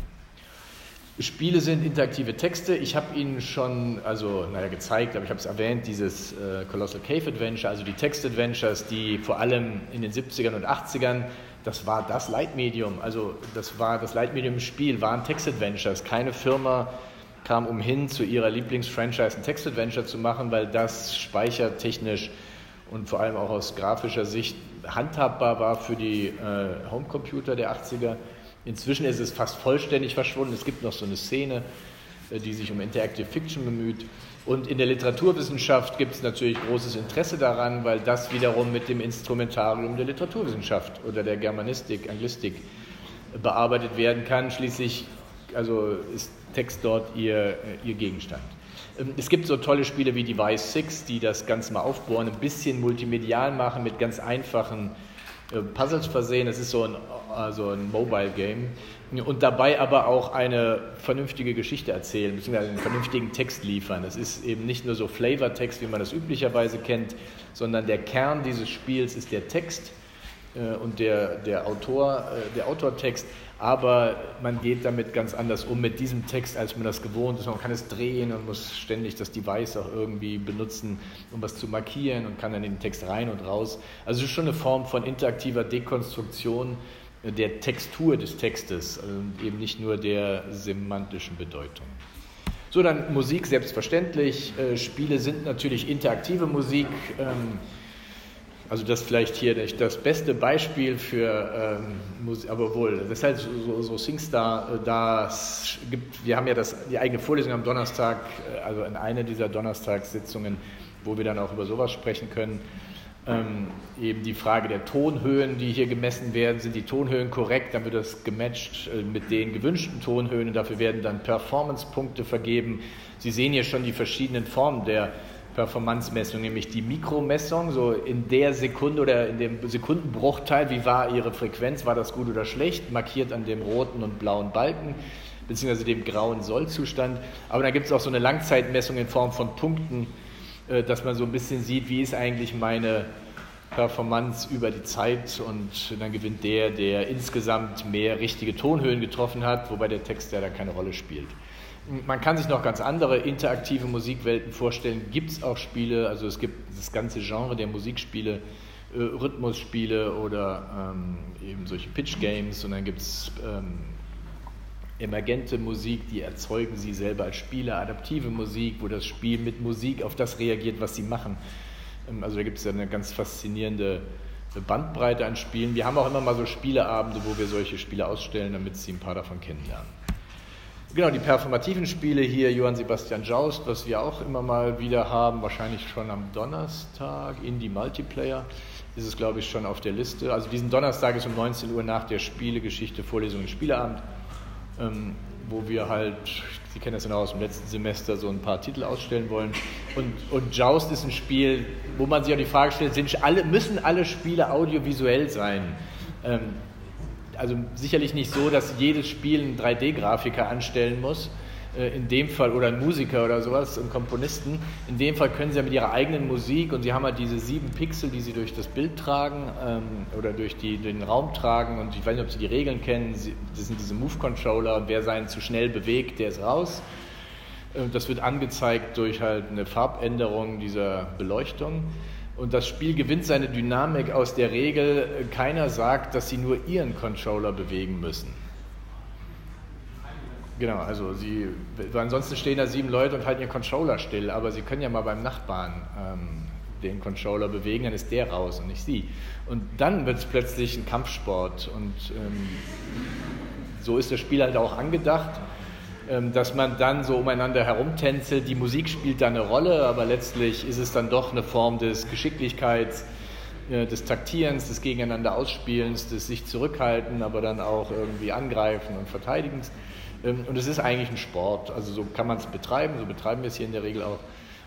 Spiele sind interaktive Texte. Ich habe Ihnen schon gezeigt, aber ich habe es erwähnt, dieses Colossal Cave Adventure, also die Text-Adventures, die vor allem in den 70ern und 80ern, das war das Leitmedium. Also das war das Leitmedium im Spiel, waren Text-Adventures. Keine Firma kam umhin, zu ihrer Lieblingsfranchise ein Text-Adventure zu machen, weil das speichertechnisch und vor allem auch aus grafischer Sicht handhabbar war für die Homecomputer der 80er. Inzwischen ist es fast vollständig verschwunden. Es gibt noch so eine Szene, die sich um Interactive Fiction bemüht. Und in der Literaturwissenschaft gibt es natürlich großes Interesse daran, weil das wiederum mit dem Instrumentarium der Literaturwissenschaft oder der Germanistik, Anglistik bearbeitet werden kann. Schließlich ist Text dort ihr Gegenstand. Es gibt so tolle Spiele wie Device 6, die das Ganze mal aufbohren, ein bisschen multimedial machen, mit ganz einfachen Puzzles versehen. Das ist so ein Mobile-Game und dabei aber auch eine vernünftige Geschichte erzählen, beziehungsweise einen vernünftigen Text liefern. Das ist eben nicht nur so Flavortext, wie man das üblicherweise kennt, sondern der Kern dieses Spiels ist der Text und der Autortext, aber man geht damit ganz anders um mit diesem Text, als man das gewohnt ist. Man kann es drehen und muss ständig das Device auch irgendwie benutzen, um was zu markieren, und kann dann in den Text rein und raus. Also es ist schon eine Form von interaktiver Dekonstruktion der Textur des Textes, also eben nicht nur der semantischen Bedeutung. So, dann Musik, selbstverständlich. Spiele sind natürlich interaktive Musik. Also das vielleicht hier nicht das beste Beispiel für Musik, aber wohl, das ist halt so SingStar, wir haben ja die eigene Vorlesung am Donnerstag, also in einer dieser Donnerstagssitzungen, wo wir dann auch über sowas sprechen können. Eben die Frage der Tonhöhen, die hier gemessen werden, sind die Tonhöhen korrekt, dann wird das gematcht mit den gewünschten Tonhöhen und dafür werden dann Performance-Punkte vergeben. Sie sehen hier schon die verschiedenen Formen der Performance-Messung, nämlich die Mikromessung, so in der Sekunde oder in dem Sekundenbruchteil, wie war Ihre Frequenz, war das gut oder schlecht, markiert an dem roten und blauen Balken, beziehungsweise dem grauen Sollzustand. Aber dann gibt es auch so eine Langzeitmessung in Form von Punkten, dass man so ein bisschen sieht, wie ist eigentlich meine Performance über die Zeit, und dann gewinnt der insgesamt mehr richtige Tonhöhen getroffen hat, wobei der Text ja da keine Rolle spielt. Man kann sich noch ganz andere interaktive Musikwelten vorstellen. Gibt es auch Spiele, also es gibt das ganze Genre der Musikspiele, Rhythmusspiele oder eben solche Pitch-Games, und dann gibt es emergente Musik, die erzeugen Sie selber als Spieler, adaptive Musik, wo das Spiel mit Musik auf das reagiert, was Sie machen. Also da gibt es ja eine ganz faszinierende Bandbreite an Spielen. Wir haben auch immer mal so Spieleabende, wo wir solche Spiele ausstellen, damit Sie ein paar davon kennenlernen. Genau, die performativen Spiele hier, Johann Sebastian Joust, was wir auch immer mal wieder haben, wahrscheinlich schon am Donnerstag, Indie Multiplayer, ist es, glaube ich, schon auf der Liste. Also diesen Donnerstag ist um 19 Uhr nach der Spielegeschichte Vorlesung und Spieleabend. wo wir halt, Sie kennen das ja noch aus dem letzten Semester, so ein paar Titel ausstellen wollen. Und Joust ist ein Spiel, wo man sich auch die Frage stellt, müssen alle Spiele audiovisuell sein? Also sicherlich nicht so, dass jedes Spiel einen 3D-Grafiker anstellen muss, in dem Fall, oder einen Musiker oder sowas, einen Komponisten. In dem Fall können Sie ja mit Ihrer eigenen Musik, und Sie haben halt diese 7 Pixel, die Sie durch das Bild tragen oder durch den Raum tragen, und ich weiß nicht, ob Sie die Regeln kennen, das sind diese Move-Controller, und wer seinen zu schnell bewegt, der ist raus. Das wird angezeigt durch halt eine Farbänderung dieser Beleuchtung. Und das Spiel gewinnt seine Dynamik aus der Regel, keiner sagt, dass Sie nur Ihren Controller bewegen müssen. Genau, also ansonsten stehen da 7 Leute und halten ihren Controller still, aber Sie können ja mal beim Nachbarn den Controller bewegen, dann ist der raus und nicht Sie. Und dann wird es plötzlich ein Kampfsport, und so ist das Spiel halt auch angedacht, dass man dann so umeinander herumtänzelt. Die Musik spielt da eine Rolle, aber letztlich ist es dann doch eine Form des Geschicklichkeits, des Taktierens, des Gegeneinander Ausspielens, des sich zurückhalten, aber dann auch irgendwie angreifen und verteidigens. Und es ist eigentlich ein Sport, also so kann man es betreiben, so betreiben wir es hier in der Regel auch.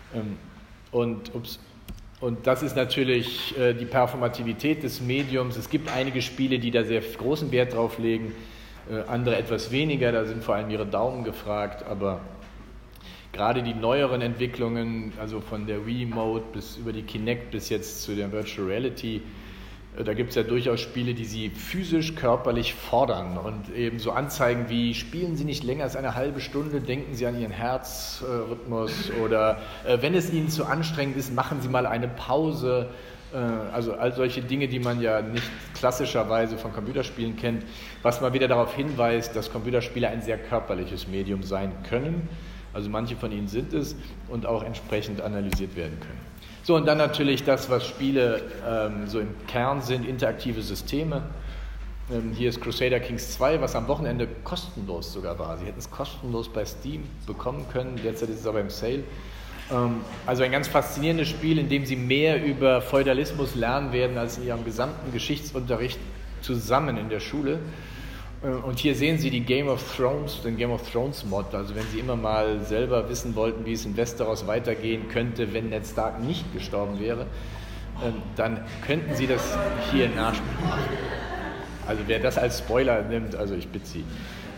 Und das ist natürlich die Performativität des Mediums. Es gibt einige Spiele, die da sehr großen Wert drauf legen, andere etwas weniger, da sind vor allem ihre Daumen gefragt, aber gerade die neueren Entwicklungen, also von der Wii-Mode bis über die Kinect bis jetzt zu der Virtual Reality, da gibt es ja durchaus Spiele, die Sie physisch, körperlich fordern und eben so anzeigen wie, spielen Sie nicht länger als eine halbe Stunde, denken Sie an Ihren Herzrhythmus, oder wenn es Ihnen zu anstrengend ist, machen Sie mal eine Pause. Also all solche Dinge, die man ja nicht klassischerweise von Computerspielen kennt, was mal wieder darauf hinweist, dass Computerspiele ein sehr körperliches Medium sein können. Also manche von ihnen sind es und auch entsprechend analysiert werden können. So, und dann natürlich das, was Spiele so im Kern sind, interaktive Systeme. Hier ist Crusader Kings 2, was am Wochenende kostenlos sogar war. Sie hätten es kostenlos bei Steam bekommen können, derzeit ist es aber im Sale. Also ein ganz faszinierendes Spiel, in dem Sie mehr über Feudalismus lernen werden als in Ihrem gesamten Geschichtsunterricht zusammen in der Schule. Und hier sehen Sie die den Game of Thrones Mod, also wenn Sie immer mal selber wissen wollten, wie es in Westeros weitergehen könnte, wenn Ned Stark nicht gestorben wäre, dann könnten Sie das hier nachspielen. Also wer das als Spoiler nimmt, also ich bitte Sie.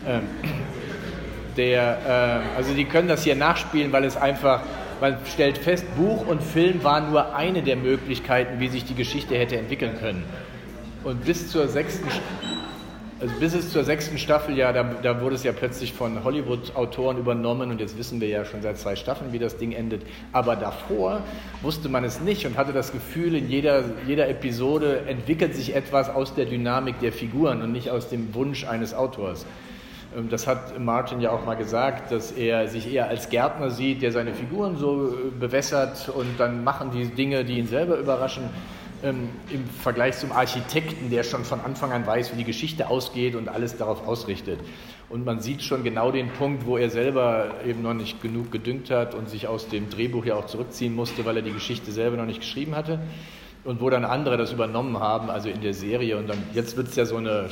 Also die können das hier nachspielen, weil es einfach, man stellt fest, Buch und Film waren nur eine der Möglichkeiten, wie sich die Geschichte hätte entwickeln können. Und bis es zur 6. Staffel, ja, da wurde es ja plötzlich von Hollywood-Autoren übernommen, und jetzt wissen wir ja schon seit 2 Staffeln, wie das Ding endet. Aber davor wusste man es nicht und hatte das Gefühl, in jeder Episode entwickelt sich etwas aus der Dynamik der Figuren und nicht aus dem Wunsch eines Autors. Das hat Martin ja auch mal gesagt, dass er sich eher als Gärtner sieht, der seine Figuren so bewässert, und dann machen die Dinge, die ihn selber überraschen, im Vergleich zum Architekten, der schon von Anfang an weiß, wie die Geschichte ausgeht und alles darauf ausrichtet. Und man sieht schon genau den Punkt, wo er selber eben noch nicht genug gedüngt hat und sich aus dem Drehbuch ja auch zurückziehen musste, weil er die Geschichte selber noch nicht geschrieben hatte. Und wo dann andere das übernommen haben, also in der Serie. Und dann jetzt wird es ja so eine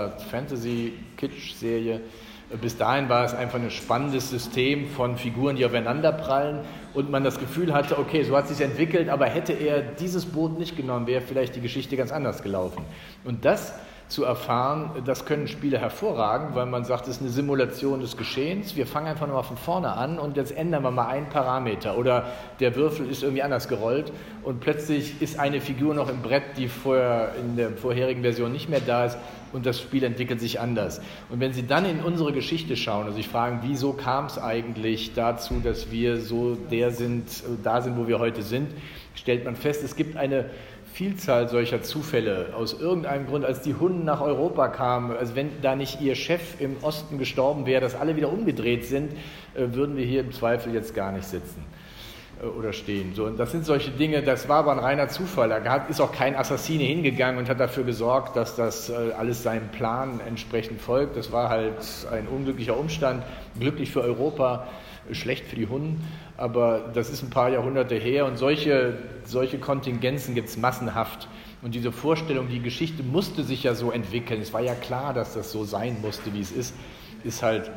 Standard-Fantasy-Kitsch-Serie. Bis dahin war es einfach ein spannendes System von Figuren, die aufeinanderprallen, und man das Gefühl hatte, okay, so hat es sich entwickelt, aber hätte er dieses Boot nicht genommen, wäre vielleicht die Geschichte ganz anders gelaufen. Und das zu erfahren, das können Spiele hervorragend, weil man sagt, es ist eine Simulation des Geschehens, wir fangen einfach nochmal von vorne an und jetzt ändern wir mal einen Parameter, oder der Würfel ist irgendwie anders gerollt und plötzlich ist eine Figur noch im Brett, die vorher in der vorherigen Version nicht mehr da ist, und das Spiel entwickelt sich anders. Und wenn Sie dann in unsere Geschichte schauen und sich fragen, wieso kam es eigentlich dazu, dass wir so da sind, wo wir heute sind, stellt man fest, es gibt eine Vielzahl solcher Zufälle. Aus irgendeinem Grund, als die Hunnen nach Europa kamen, also wenn da nicht ihr Chef im Osten gestorben wäre, dass alle wieder umgedreht sind, würden wir hier im Zweifel jetzt gar nicht sitzen oder stehen. So, und das sind solche Dinge, das war aber ein reiner Zufall. Da ist auch kein Assassine hingegangen und hat dafür gesorgt, dass das alles seinem Plan entsprechend folgt. Das war halt ein unglücklicher Umstand, glücklich für Europa, schlecht für die Hunnen, aber das ist ein paar Jahrhunderte her, und solche Kontingenzen gibt es massenhaft. Und diese Vorstellung, die Geschichte musste sich ja so entwickeln, es war ja klar, dass das so sein musste, wie es ist halt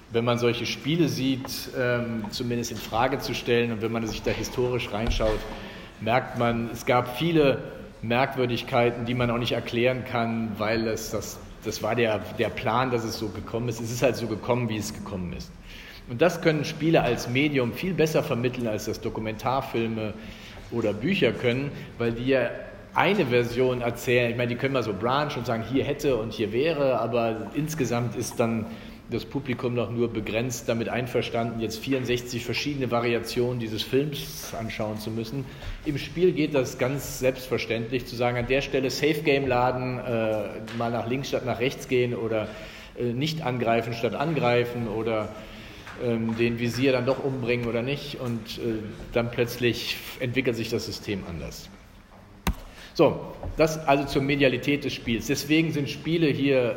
wenn man solche Spiele sieht, zumindest in Frage zu stellen, und wenn man sich da historisch reinschaut, merkt man, es gab viele Merkwürdigkeiten, die man auch nicht erklären kann, weil das war der Plan, dass es so gekommen ist. Es ist halt so gekommen, wie es gekommen ist. Und das können Spiele als Medium viel besser vermitteln, als das Dokumentarfilme oder Bücher können, weil die ja eine Version erzählen. Ich meine, die können mal so branchen und sagen, hier hätte und hier wäre, aber insgesamt ist dann das Publikum noch nur begrenzt damit einverstanden, jetzt 64 verschiedene Variationen dieses Films anschauen zu müssen. Im Spiel geht das ganz selbstverständlich, zu sagen, an der Stelle Safe Game laden, mal nach links statt nach rechts gehen oder nicht angreifen statt angreifen oder den Visier dann doch umbringen oder nicht, und dann plötzlich entwickelt sich das System anders. So, das also zur Medialität des Spiels. Deswegen sind Spiele hier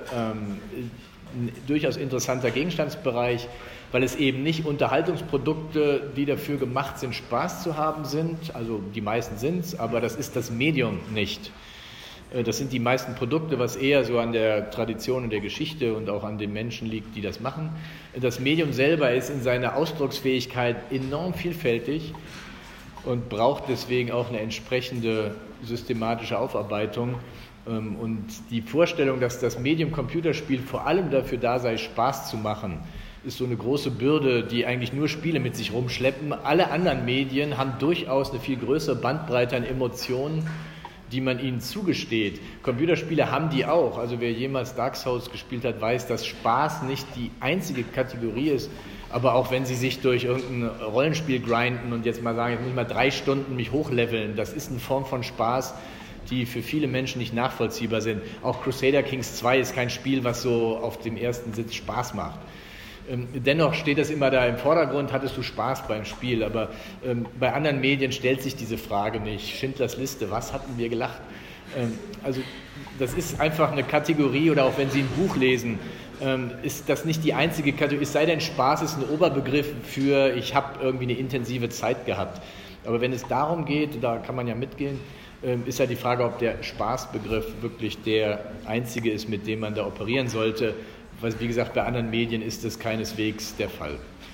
ein durchaus interessanter Gegenstandsbereich, weil es eben nicht Unterhaltungsprodukte, die dafür gemacht sind, Spaß zu haben sind, also die meisten sind es, aber das ist das Medium nicht. Das sind die meisten Produkte, was eher so an der Tradition und der Geschichte und auch an den Menschen liegt, die das machen. Das Medium selber ist in seiner Ausdrucksfähigkeit enorm vielfältig und braucht deswegen auch eine entsprechende systematische Aufarbeitung. Und die Vorstellung, dass das Medium Computerspiel vor allem dafür da sei, Spaß zu machen, ist so eine große Bürde, die eigentlich nur Spiele mit sich rumschleppen. Alle anderen Medien haben durchaus eine viel größere Bandbreite an Emotionen, die man ihnen zugesteht. Computerspiele haben die auch. Also wer jemals Dark Souls gespielt hat, weiß, dass Spaß nicht die einzige Kategorie ist. Aber auch wenn sie sich durch irgendein Rollenspiel grinden und jetzt mal sagen, jetzt muss ich mal 3 Stunden mich hochleveln, das ist eine Form von Spaß, die für viele Menschen nicht nachvollziehbar sind. Auch Crusader Kings 2 ist kein Spiel, was so auf dem ersten Sitz Spaß macht. Dennoch steht das immer da im Vordergrund, hattest du Spaß beim Spiel, aber bei anderen Medien stellt sich diese Frage nicht. Schindlers Liste, was hatten wir gelacht? Also das ist einfach eine Kategorie, oder auch wenn Sie ein Buch lesen, ist das nicht die einzige Kategorie, es sei denn, Spaß ist ein Oberbegriff für, ich habe irgendwie eine intensive Zeit gehabt. Aber wenn es darum geht, da kann man ja mitgehen, ist ja die Frage, ob der Spaßbegriff wirklich der einzige ist, mit dem man da operieren sollte. Wie gesagt, bei anderen Medien ist das keineswegs der Fall.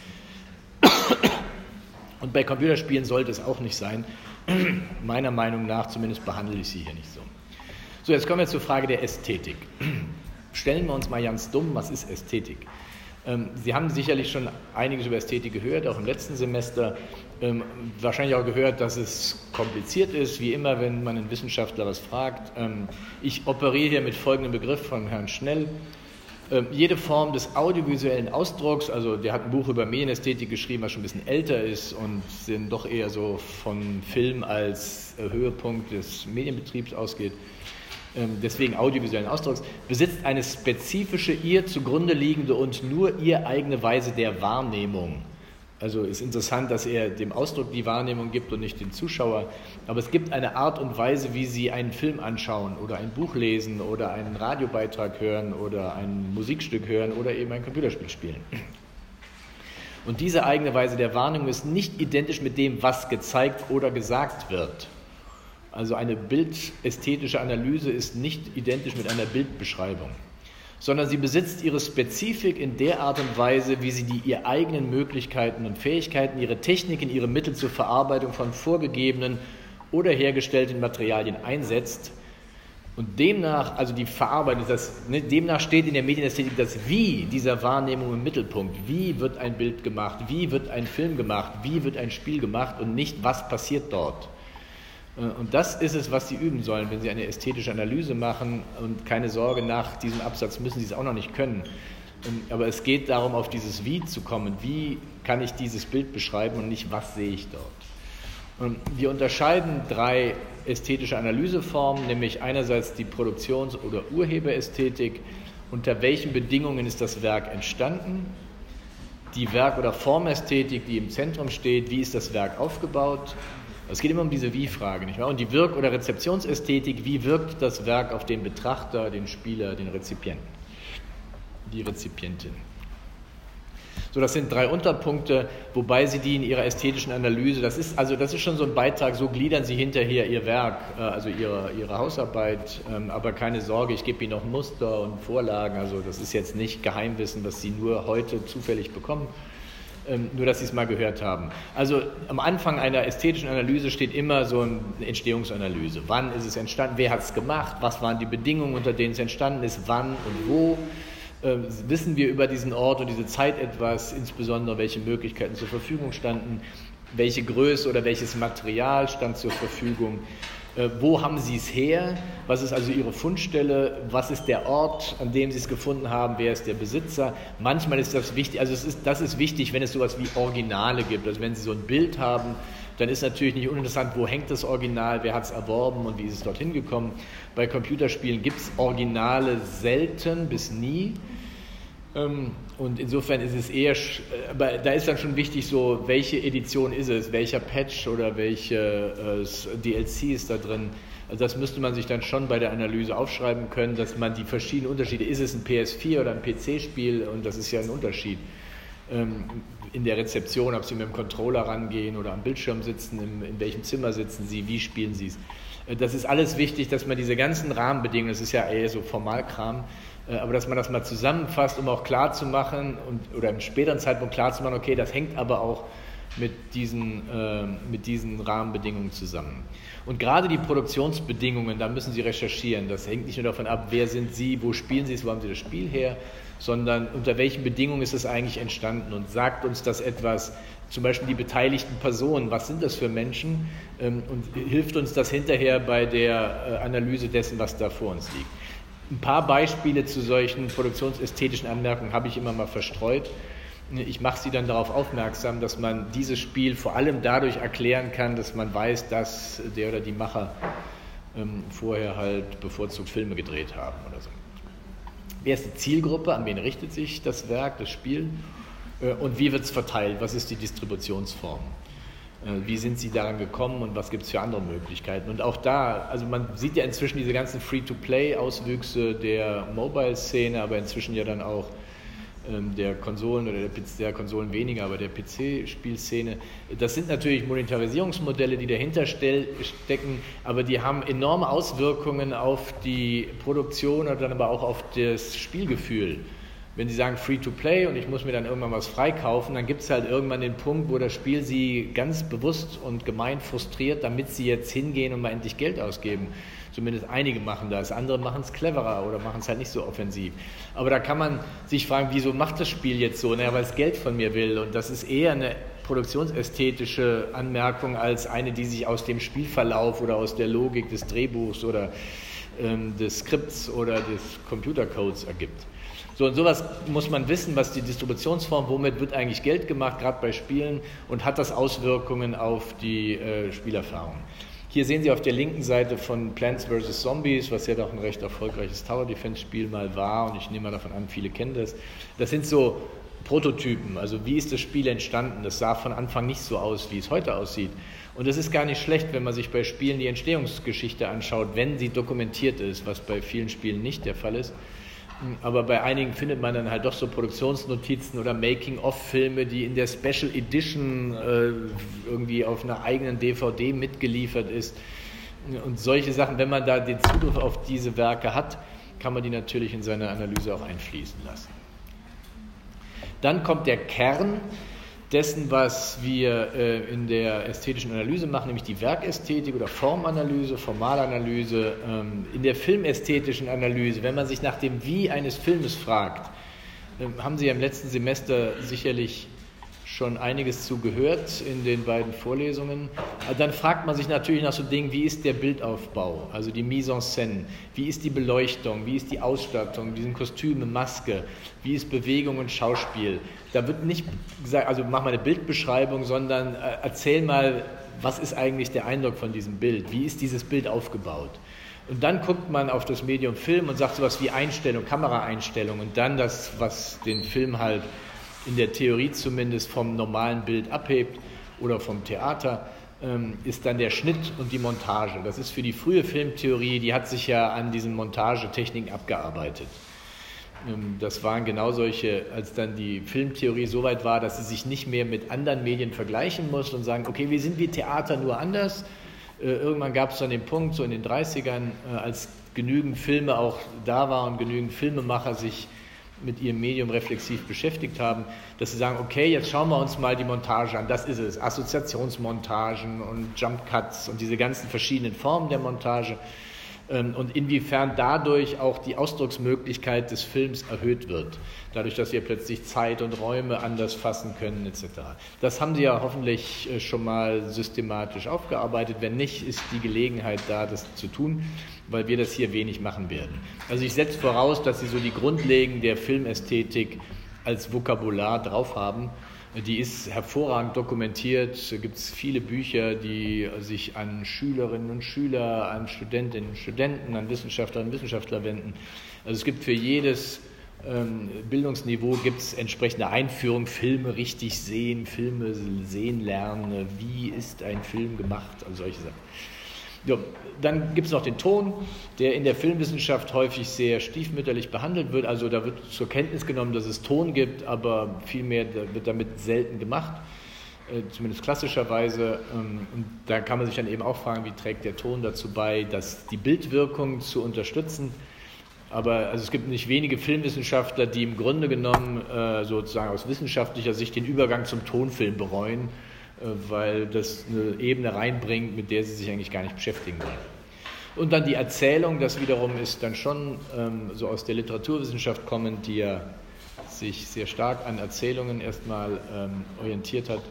Und bei Computerspielen sollte es auch nicht sein. Meiner Meinung nach, zumindest behandle ich sie hier nicht so. So, jetzt kommen wir zur Frage der Ästhetik. Stellen wir uns mal ganz dumm, was ist Ästhetik? Sie haben sicherlich schon einiges über Ästhetik gehört, auch im letzten Semester. Wahrscheinlich auch gehört, dass es kompliziert ist, wie immer, wenn man einen Wissenschaftler was fragt. Ich operiere hier mit folgendem Begriff von Herrn Schnell. Jede Form des audiovisuellen Ausdrucks, also der hat ein Buch über Medienästhetik geschrieben, was schon ein bisschen älter ist und sind doch eher so von Film als Höhepunkt des Medienbetriebs ausgeht, deswegen audiovisuellen Ausdrucks, besitzt eine spezifische, ihr zugrunde liegende und nur ihr eigene Weise der Wahrnehmung. Also ist interessant, dass er dem Ausdruck die Wahrnehmung gibt und nicht dem Zuschauer. Aber es gibt eine Art und Weise, wie Sie einen Film anschauen oder ein Buch lesen oder einen Radiobeitrag hören oder ein Musikstück hören oder eben ein Computerspiel spielen. Und diese eigene Weise der Wahrnehmung ist nicht identisch mit dem, was gezeigt oder gesagt wird. Also eine bildästhetische Analyse ist nicht identisch mit einer Bildbeschreibung, sondern sie besitzt ihre Spezifik in der Art und Weise, wie sie ihre eigenen Möglichkeiten und Fähigkeiten, ihre Techniken, ihre Mittel zur Verarbeitung von vorgegebenen oder hergestellten Materialien einsetzt. Und demnach, also die Verarbeitung, demnach steht in der Medienästhetik das Wie dieser Wahrnehmung im Mittelpunkt. Wie wird ein Bild gemacht? Wie wird ein Film gemacht? Wie wird ein Spiel gemacht? Und nicht, was passiert dort? Und das ist es, was Sie üben sollen, wenn Sie eine ästhetische Analyse machen. Und keine Sorge, nach diesem Absatz müssen Sie es auch noch nicht können. Aber es geht darum, auf dieses Wie zu kommen. Wie kann ich dieses Bild beschreiben und nicht, was sehe ich dort? Und wir unterscheiden 3 ästhetische Analyseformen, nämlich einerseits die Produktions- oder Urheberästhetik. Unter welchen Bedingungen ist das Werk entstanden? Die Werk- oder Formästhetik, die im Zentrum steht. Wie ist das Werk aufgebaut? Es geht immer um diese Wie-Frage, nicht wahr? Und die Wirk- oder Rezeptionsästhetik, wie wirkt das Werk auf den Betrachter, den Spieler, den Rezipienten, die Rezipientin. So, das sind 3 Unterpunkte, wobei Sie die in Ihrer ästhetischen Analyse, das ist schon so ein Beitrag, so gliedern Sie hinterher Ihr Werk, also Ihre Hausarbeit, aber keine Sorge, ich gebe Ihnen noch Muster und Vorlagen, also das ist jetzt nicht Geheimwissen, was Sie nur heute zufällig bekommen. Nur, dass Sie es mal gehört haben. Also am Anfang einer ästhetischen Analyse steht immer so eine Entstehungsanalyse. Wann ist es entstanden? Wer hat es gemacht? Was waren die Bedingungen, unter denen es entstanden ist? Wann und wo? Wissen wir über diesen Ort und diese Zeit etwas? Insbesondere, welche Möglichkeiten zur Verfügung standen? Welche Größe oder welches Material stand zur Verfügung? Wo haben Sie es her? Was ist also Ihre Fundstelle? Was ist der Ort, an dem Sie es gefunden haben? Wer ist der Besitzer? Manchmal ist das wichtig, also das ist wichtig, wenn es sowas wie Originale gibt. Also wenn Sie so ein Bild haben, dann ist natürlich nicht uninteressant, wo hängt das Original, wer hat es erworben und wie ist es dorthin gekommen. Bei Computerspielen gibt es Originale selten bis nie. Und insofern ist es eher, aber da ist dann schon wichtig, so welche Edition ist es, welcher Patch oder welche DLC ist da drin. Also das müsste man sich dann schon bei der Analyse aufschreiben können, dass man die verschiedenen Unterschiede, ist es ein PS4 oder ein PC-Spiel, und das ist ja ein Unterschied in der Rezeption, ob Sie mit dem Controller rangehen oder am Bildschirm sitzen, in welchem Zimmer sitzen Sie, wie spielen Sie es. Das ist alles wichtig, dass man diese ganzen Rahmenbedingungen, das ist ja eher so Formalkram, aber dass man das mal zusammenfasst, um auch klar zu machen oder im späteren Zeitpunkt klar zu machen, okay, das hängt aber auch mit diesen Rahmenbedingungen zusammen. Und gerade die Produktionsbedingungen, da müssen Sie recherchieren. Das hängt nicht nur davon ab, wer sind Sie, wo spielen Sie es, wo haben Sie das Spiel her, sondern unter welchen Bedingungen ist es eigentlich entstanden, und sagt uns das etwas, zum Beispiel die beteiligten Personen, was sind das für Menschen, und hilft uns das hinterher bei der Analyse dessen, was da vor uns liegt. Ein paar Beispiele zu solchen produktionsästhetischen Anmerkungen habe ich immer mal verstreut. Ich mache Sie dann darauf aufmerksam, dass man dieses Spiel vor allem dadurch erklären kann, dass man weiß, dass der oder die Macher vorher halt bevorzugt Filme gedreht haben oder so. Wer ist die Zielgruppe? An wen richtet sich das Werk, das Spiel? Und wie wird es verteilt? Was ist die Distributionsform? Wie sind Sie daran gekommen und was gibt es für andere Möglichkeiten? Und auch da, also man sieht ja inzwischen diese ganzen Free-to-Play-Auswüchse der Mobile-Szene, aber inzwischen ja dann auch der Konsolen oder der Konsolen weniger, aber der PC-Spielszene. Das sind natürlich Monetarisierungsmodelle, die dahinter stecken, aber die haben enorme Auswirkungen auf die Produktion und dann aber auch auf das Spielgefühl. Wenn Sie sagen Free-to-Play und ich muss mir dann irgendwann was freikaufen, dann gibt es halt irgendwann den Punkt, wo das Spiel Sie ganz bewusst und gemein frustriert, damit Sie jetzt hingehen und mal endlich Geld ausgeben. Zumindest einige machen das, andere machen es cleverer oder machen es halt nicht so offensiv. Aber da kann man sich fragen, wieso macht das Spiel jetzt so? Naja, weil es Geld von mir will, und das ist eher eine produktionsästhetische Anmerkung als eine, die sich aus dem Spielverlauf oder aus der Logik des Drehbuchs oder des Skripts oder des Computercodes ergibt. So, und sowas muss man wissen, was die Distributionsform, womit wird eigentlich Geld gemacht, gerade bei Spielen, und hat das Auswirkungen auf die Spielerfahrung. Hier sehen Sie auf der linken Seite von Plants vs. Zombies, was ja doch ein recht erfolgreiches Tower-Defense-Spiel mal war, und ich nehme mal davon an, viele kennen das. Das sind so Prototypen, also wie ist das Spiel entstanden? Das sah von Anfang nicht so aus, wie es heute aussieht. Und es ist gar nicht schlecht, wenn man sich bei Spielen die Entstehungsgeschichte anschaut, wenn sie dokumentiert ist, was bei vielen Spielen nicht der Fall ist. Aber bei einigen findet man dann halt doch so Produktionsnotizen oder Making-of-Filme, die in der Special Edition irgendwie auf einer eigenen DVD mitgeliefert ist. Und solche Sachen, wenn man da den Zugriff auf diese Werke hat, kann man die natürlich in seine Analyse auch einfließen lassen. Dann kommt der Kern dessen, was wir in der ästhetischen Analyse machen, nämlich die Werkästhetik oder Formanalyse, Formalanalyse. In der filmästhetischen Analyse, wenn man sich nach dem Wie eines Filmes fragt, haben Sie ja im letzten Semester sicherlich schon einiges zu gehört in den beiden Vorlesungen. Dann fragt man sich natürlich nach so Dingen, wie ist der Bildaufbau, also die Mise en Scène, wie ist die Beleuchtung, wie ist die Ausstattung, wie sind Kostüme, Maske, wie ist Bewegung und Schauspiel. Da wird nicht gesagt, also mach mal eine Bildbeschreibung, sondern erzähl mal, was ist eigentlich der Eindruck von diesem Bild, wie ist dieses Bild aufgebaut. Und dann guckt man auf das Medium Film und sagt sowas wie Einstellung, Kameraeinstellung, und dann das, was den Film halt in der Theorie zumindest vom normalen Bild abhebt oder vom Theater, ist dann der Schnitt und die Montage. Das ist für die frühe Filmtheorie, die hat sich ja an diesen Montagetechniken abgearbeitet. Das waren genau solche, als dann die Filmtheorie so weit war, dass sie sich nicht mehr mit anderen Medien vergleichen muss und sagen, okay, wir sind wie Theater, nur anders. Irgendwann gab es dann den Punkt, so in den 30ern, als genügend Filme auch da waren und genügend Filmemacher sich mit ihrem Medium reflexiv beschäftigt haben, dass sie sagen, okay, jetzt schauen wir uns mal die Montage an, das ist es, Assoziationsmontagen und Jump Cuts und diese ganzen verschiedenen Formen der Montage und inwiefern dadurch auch die Ausdrucksmöglichkeit des Films erhöht wird, dadurch, dass wir plötzlich Zeit und Räume anders fassen können etc. Das haben Sie ja hoffentlich schon mal systematisch aufgearbeitet, wenn nicht, ist die Gelegenheit da, das zu tun, weil wir das hier wenig machen werden. Also ich setze voraus, dass Sie so die Grundlagen der Filmästhetik als Vokabular drauf haben. Die ist hervorragend dokumentiert. Es gibt viele Bücher, die sich an Schülerinnen und Schüler, an Studentinnen und Studenten, an Wissenschaftlerinnen und Wissenschaftler wenden. Also es gibt für jedes Bildungsniveau gibt es entsprechende Einführung, Filme richtig sehen, Filme sehen lernen, wie ist ein Film gemacht, also solche Sachen. Ja, dann gibt es noch den Ton, der in der Filmwissenschaft häufig sehr stiefmütterlich behandelt wird. Also da wird zur Kenntnis genommen, dass es Ton gibt, aber vielmehr wird damit selten gemacht, zumindest klassischerweise. Und da kann man sich dann eben auch fragen, wie trägt der Ton dazu bei, dass die Bildwirkung zu unterstützen. Aber also es gibt nicht wenige Filmwissenschaftler, die im Grunde genommen sozusagen aus wissenschaftlicher Sicht den Übergang zum Tonfilm bereuen, weil das eine Ebene reinbringt, mit der sie sich eigentlich gar nicht beschäftigen wollen. Und dann die Erzählung, das wiederum ist dann schon so aus der Literaturwissenschaft kommend, die ja sich sehr stark an Erzählungen erstmal orientiert hat.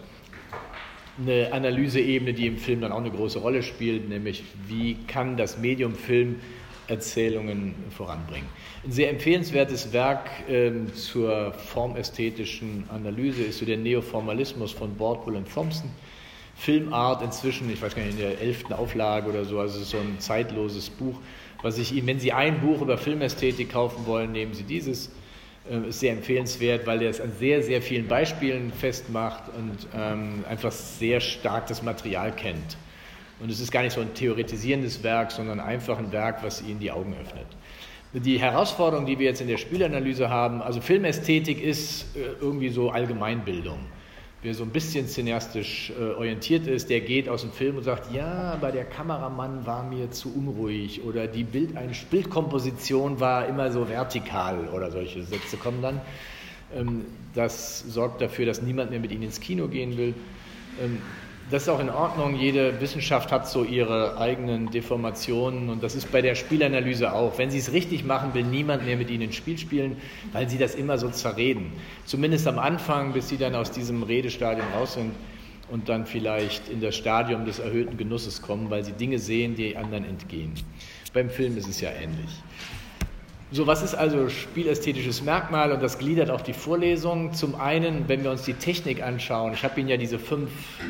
Eine Analyseebene, die im Film dann auch eine große Rolle spielt, nämlich wie kann das Medium Film Erzählungen voranbringen. Ein sehr empfehlenswertes Werk zur formästhetischen Analyse ist so der Neoformalismus von Bordwell und Thompson. Filmart inzwischen, ich weiß gar nicht, in der 11. Auflage oder so, also es ist so ein zeitloses Buch, was ich Ihnen, wenn Sie ein Buch über Filmästhetik kaufen wollen, nehmen Sie dieses. Ist sehr empfehlenswert, weil er es an sehr, sehr vielen Beispielen festmacht und einfach sehr stark das Material kennt. Und es ist gar nicht so ein theoretisierendes Werk, sondern einfach ein Werk, was Ihnen die Augen öffnet. Die Herausforderung, die wir jetzt in der Spielanalyse haben, also Filmästhetik ist irgendwie so Allgemeinbildung. Wer so ein bisschen cineastisch orientiert ist, der geht aus dem Film und sagt, ja, aber der Kameramann war mir zu unruhig oder die Bildkomposition war immer so vertikal oder solche Sätze kommen dann. Das sorgt dafür, dass niemand mehr mit Ihnen ins Kino gehen will. Das ist auch in Ordnung, jede Wissenschaft hat so ihre eigenen Deformationen und das ist bei der Spielanalyse auch. Wenn sie es richtig machen, will niemand mehr mit ihnen ins Spiel spielen, weil sie das immer so zerreden. Zumindest am Anfang, bis sie dann aus diesem Redestadium raus sind und dann vielleicht in das Stadium des erhöhten Genusses kommen, weil sie Dinge sehen, die anderen entgehen. Beim Film ist es ja ähnlich. So, was ist also spielästhetisches Merkmal und das gliedert auch die Vorlesung. Zum einen, wenn wir uns die Technik anschauen, ich habe Ihnen ja diese fünf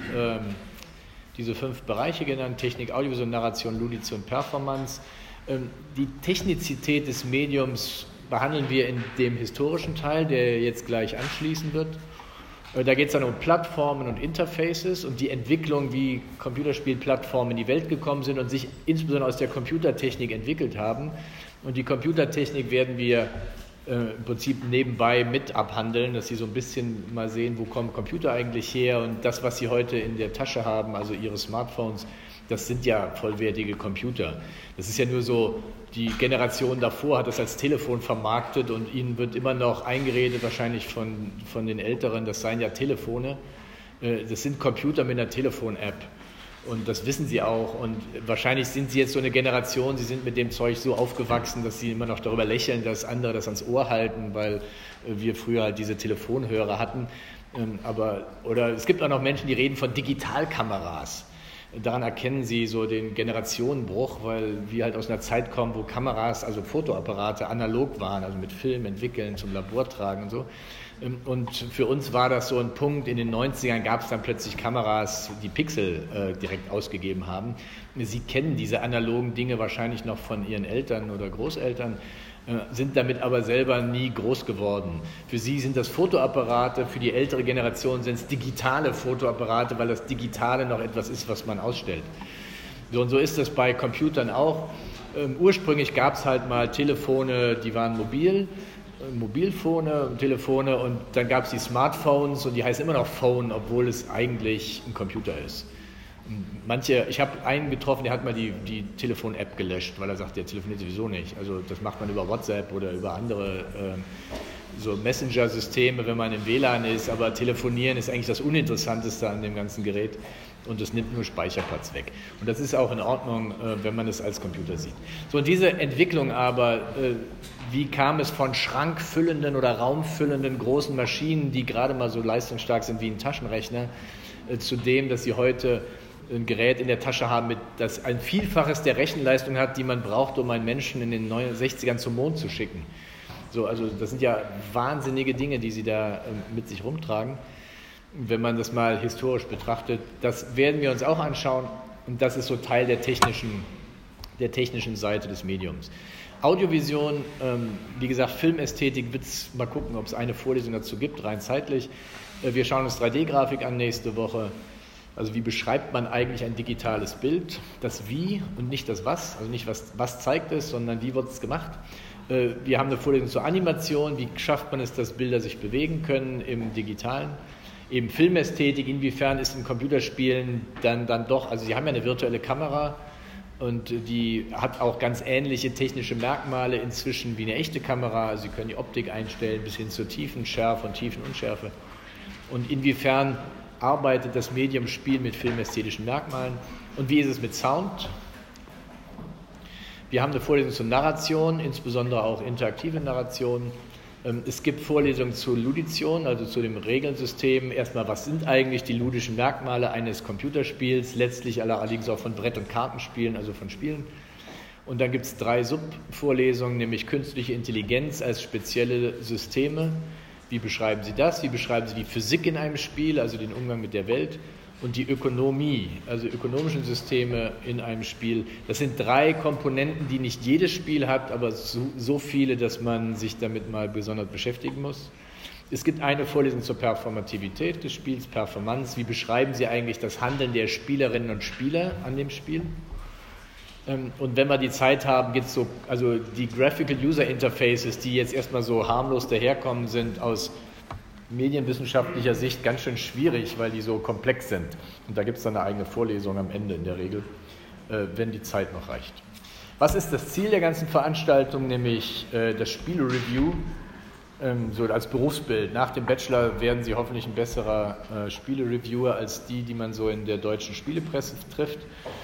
Bereiche genannt, Technik, Audiovisual, Narration, Luditio und Performance. Die Technizität des Mediums behandeln wir in dem historischen Teil, der jetzt gleich anschließen wird. Da geht es dann um Plattformen und Interfaces und die Entwicklung, wie Computerspielplattformen in die Welt gekommen sind und sich insbesondere aus der Computertechnik entwickelt haben. Und die Computertechnik werden wir im Prinzip nebenbei mit abhandeln, dass Sie so ein bisschen mal sehen, wo kommen Computer eigentlich her und das, was Sie heute in der Tasche haben, also Ihre Smartphones, das sind ja vollwertige Computer. Das ist ja nur so, die Generation davor hat das als Telefon vermarktet und Ihnen wird immer noch eingeredet, wahrscheinlich von den Älteren, das seien ja Telefone. Das sind Computer mit einer Telefon-App. Und das wissen Sie auch. Und wahrscheinlich sind Sie jetzt so eine Generation, Sie sind mit dem Zeug so aufgewachsen, dass Sie immer noch darüber lächeln, dass andere das ans Ohr halten, weil wir früher halt diese Telefonhörer hatten. Oder es gibt auch noch Menschen, die reden von Digitalkameras. Daran erkennen Sie so den Generationenbruch, weil wir halt aus einer Zeit kommen, wo Kameras, also Fotoapparate, analog waren, also mit Film entwickeln, zum Labor tragen und so. Und für uns war das so ein Punkt, in den 90ern gab es dann plötzlich Kameras, die Pixel direkt ausgegeben haben. Sie kennen diese analogen Dinge wahrscheinlich noch von Ihren Eltern oder Großeltern, sind damit aber selber nie groß geworden. Für Sie sind das Fotoapparate, für die ältere Generation sind es digitale Fotoapparate, weil das Digitale noch etwas ist, was man ausstellt. So, und so ist das bei Computern auch. Ursprünglich gab es halt mal Telefone, die waren mobil. Mobilfone, Telefone und dann gab es die Smartphones und die heißen immer noch Phone, obwohl es eigentlich ein Computer ist. Ich habe einen getroffen, der hat mal die Telefon-App gelöscht, weil er sagt, der telefoniert sowieso nicht. Also das macht man über WhatsApp oder über andere so Messenger-Systeme, wenn man im WLAN ist, aber telefonieren ist eigentlich das Uninteressanteste an dem ganzen Gerät und es nimmt nur Speicherplatz weg. Und das ist auch in Ordnung, wenn man es als Computer sieht. So, und diese Entwicklung aber, wie kam es von schrankfüllenden oder raumfüllenden großen Maschinen, die gerade mal so leistungsstark sind wie ein Taschenrechner, zu dem, dass sie heute ein Gerät in der Tasche haben, das ein Vielfaches der Rechenleistung hat, die man braucht, um einen Menschen in den 60ern zum Mond zu schicken. So, also das sind ja wahnsinnige Dinge, die sie da mit sich rumtragen. Wenn man das mal historisch betrachtet, das werden wir uns auch anschauen und das ist so Teil der technischen Seite des Mediums. Audiovision, wie gesagt, Filmästhetik, wird es mal gucken, ob es eine Vorlesung dazu gibt, rein zeitlich. Wir schauen uns 3D-Grafik an nächste Woche. Also wie beschreibt man eigentlich ein digitales Bild? Das Wie und nicht das Was. Also nicht was zeigt es, sondern wie wird es gemacht. Wir haben eine Vorlesung zur Animation. Wie schafft man es, dass Bilder sich bewegen können im Digitalen? Eben Filmästhetik, inwiefern ist in Computerspielen dann doch, also sie haben ja eine virtuelle Kamera und die hat auch ganz ähnliche technische Merkmale inzwischen wie eine echte Kamera. Sie können die Optik einstellen bis hin zur Tiefenschärfe und Tiefenunschärfe. Und inwiefern arbeitet das Medium Spiel mit filmästhetischen Merkmalen? Und wie ist es mit Sound? Wir haben eine Vorlesung zur Narration, insbesondere auch interaktive Narration. Es gibt Vorlesungen zur Ludition, also zu dem Regelsystem. Erstmal, was sind eigentlich die ludischen Merkmale eines Computerspiels, letztlich allerdings auch von Brett- und Kartenspielen, also von Spielen. Und dann gibt es 3 Subvorlesungen, nämlich künstliche Intelligenz als spezielle Systeme. Wie beschreiben Sie das? Wie beschreiben Sie die Physik in einem Spiel, also den Umgang mit der Welt? Und die Ökonomie, also ökonomische Systeme in einem Spiel. Das sind 3 Komponenten, die nicht jedes Spiel hat, aber so viele, dass man sich damit mal besonders beschäftigen muss. Es gibt eine Vorlesung zur Performativität des Spiels, Performance. Wie beschreiben Sie eigentlich das Handeln der Spielerinnen und Spieler an dem Spiel? Und wenn wir die Zeit haben, gibt es also die Graphical User Interfaces, die jetzt erstmal so harmlos daherkommen, sind aus medienwissenschaftlicher Sicht ganz schön schwierig, weil die so komplex sind. Und da gibt es dann eine eigene Vorlesung am Ende in der Regel, wenn die Zeit noch reicht. Was ist das Ziel der ganzen Veranstaltung? Nämlich das Spiele-Review, so als Berufsbild. Nach dem Bachelor werden Sie hoffentlich ein besserer Spiele-Reviewer als die man so in der deutschen Spielepresse trifft.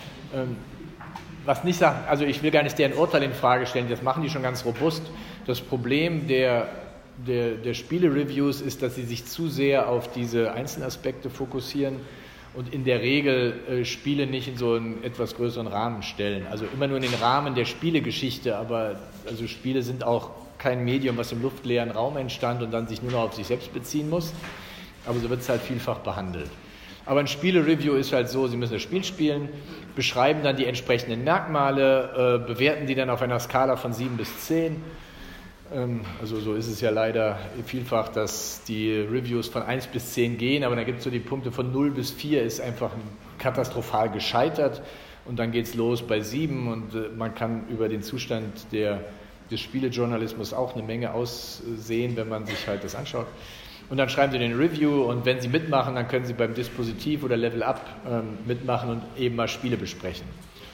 Was nicht sagt, also ich will gar nicht deren Urteil in Frage stellen, das machen die schon ganz robust. Das Problem der Spiele-Reviews ist, dass sie sich zu sehr auf diese Einzelaspekte fokussieren und in der Regel Spiele nicht in so einen etwas größeren Rahmen stellen. Also immer nur in den Rahmen der Spielegeschichte, aber also Spiele sind auch kein Medium, was im luftleeren Raum entstand und dann sich nur noch auf sich selbst beziehen muss. Aber so wird es halt vielfach behandelt. Aber ein Spiele-Review ist halt so, Sie müssen das Spiel spielen, beschreiben dann die entsprechenden Merkmale, bewerten die dann auf einer Skala von 7 bis 10. Also so ist es ja leider vielfach, dass die Reviews von 1 bis 10 gehen, aber dann gibt es so die Punkte von 0 bis 4 ist einfach katastrophal gescheitert und dann geht es los bei 7 und man kann über den Zustand des Spielejournalismus auch eine Menge aussehen, wenn man sich halt das anschaut. Und dann schreiben Sie den Review und wenn Sie mitmachen, dann können Sie beim Dispositiv oder Level Up mitmachen und eben mal Spiele besprechen.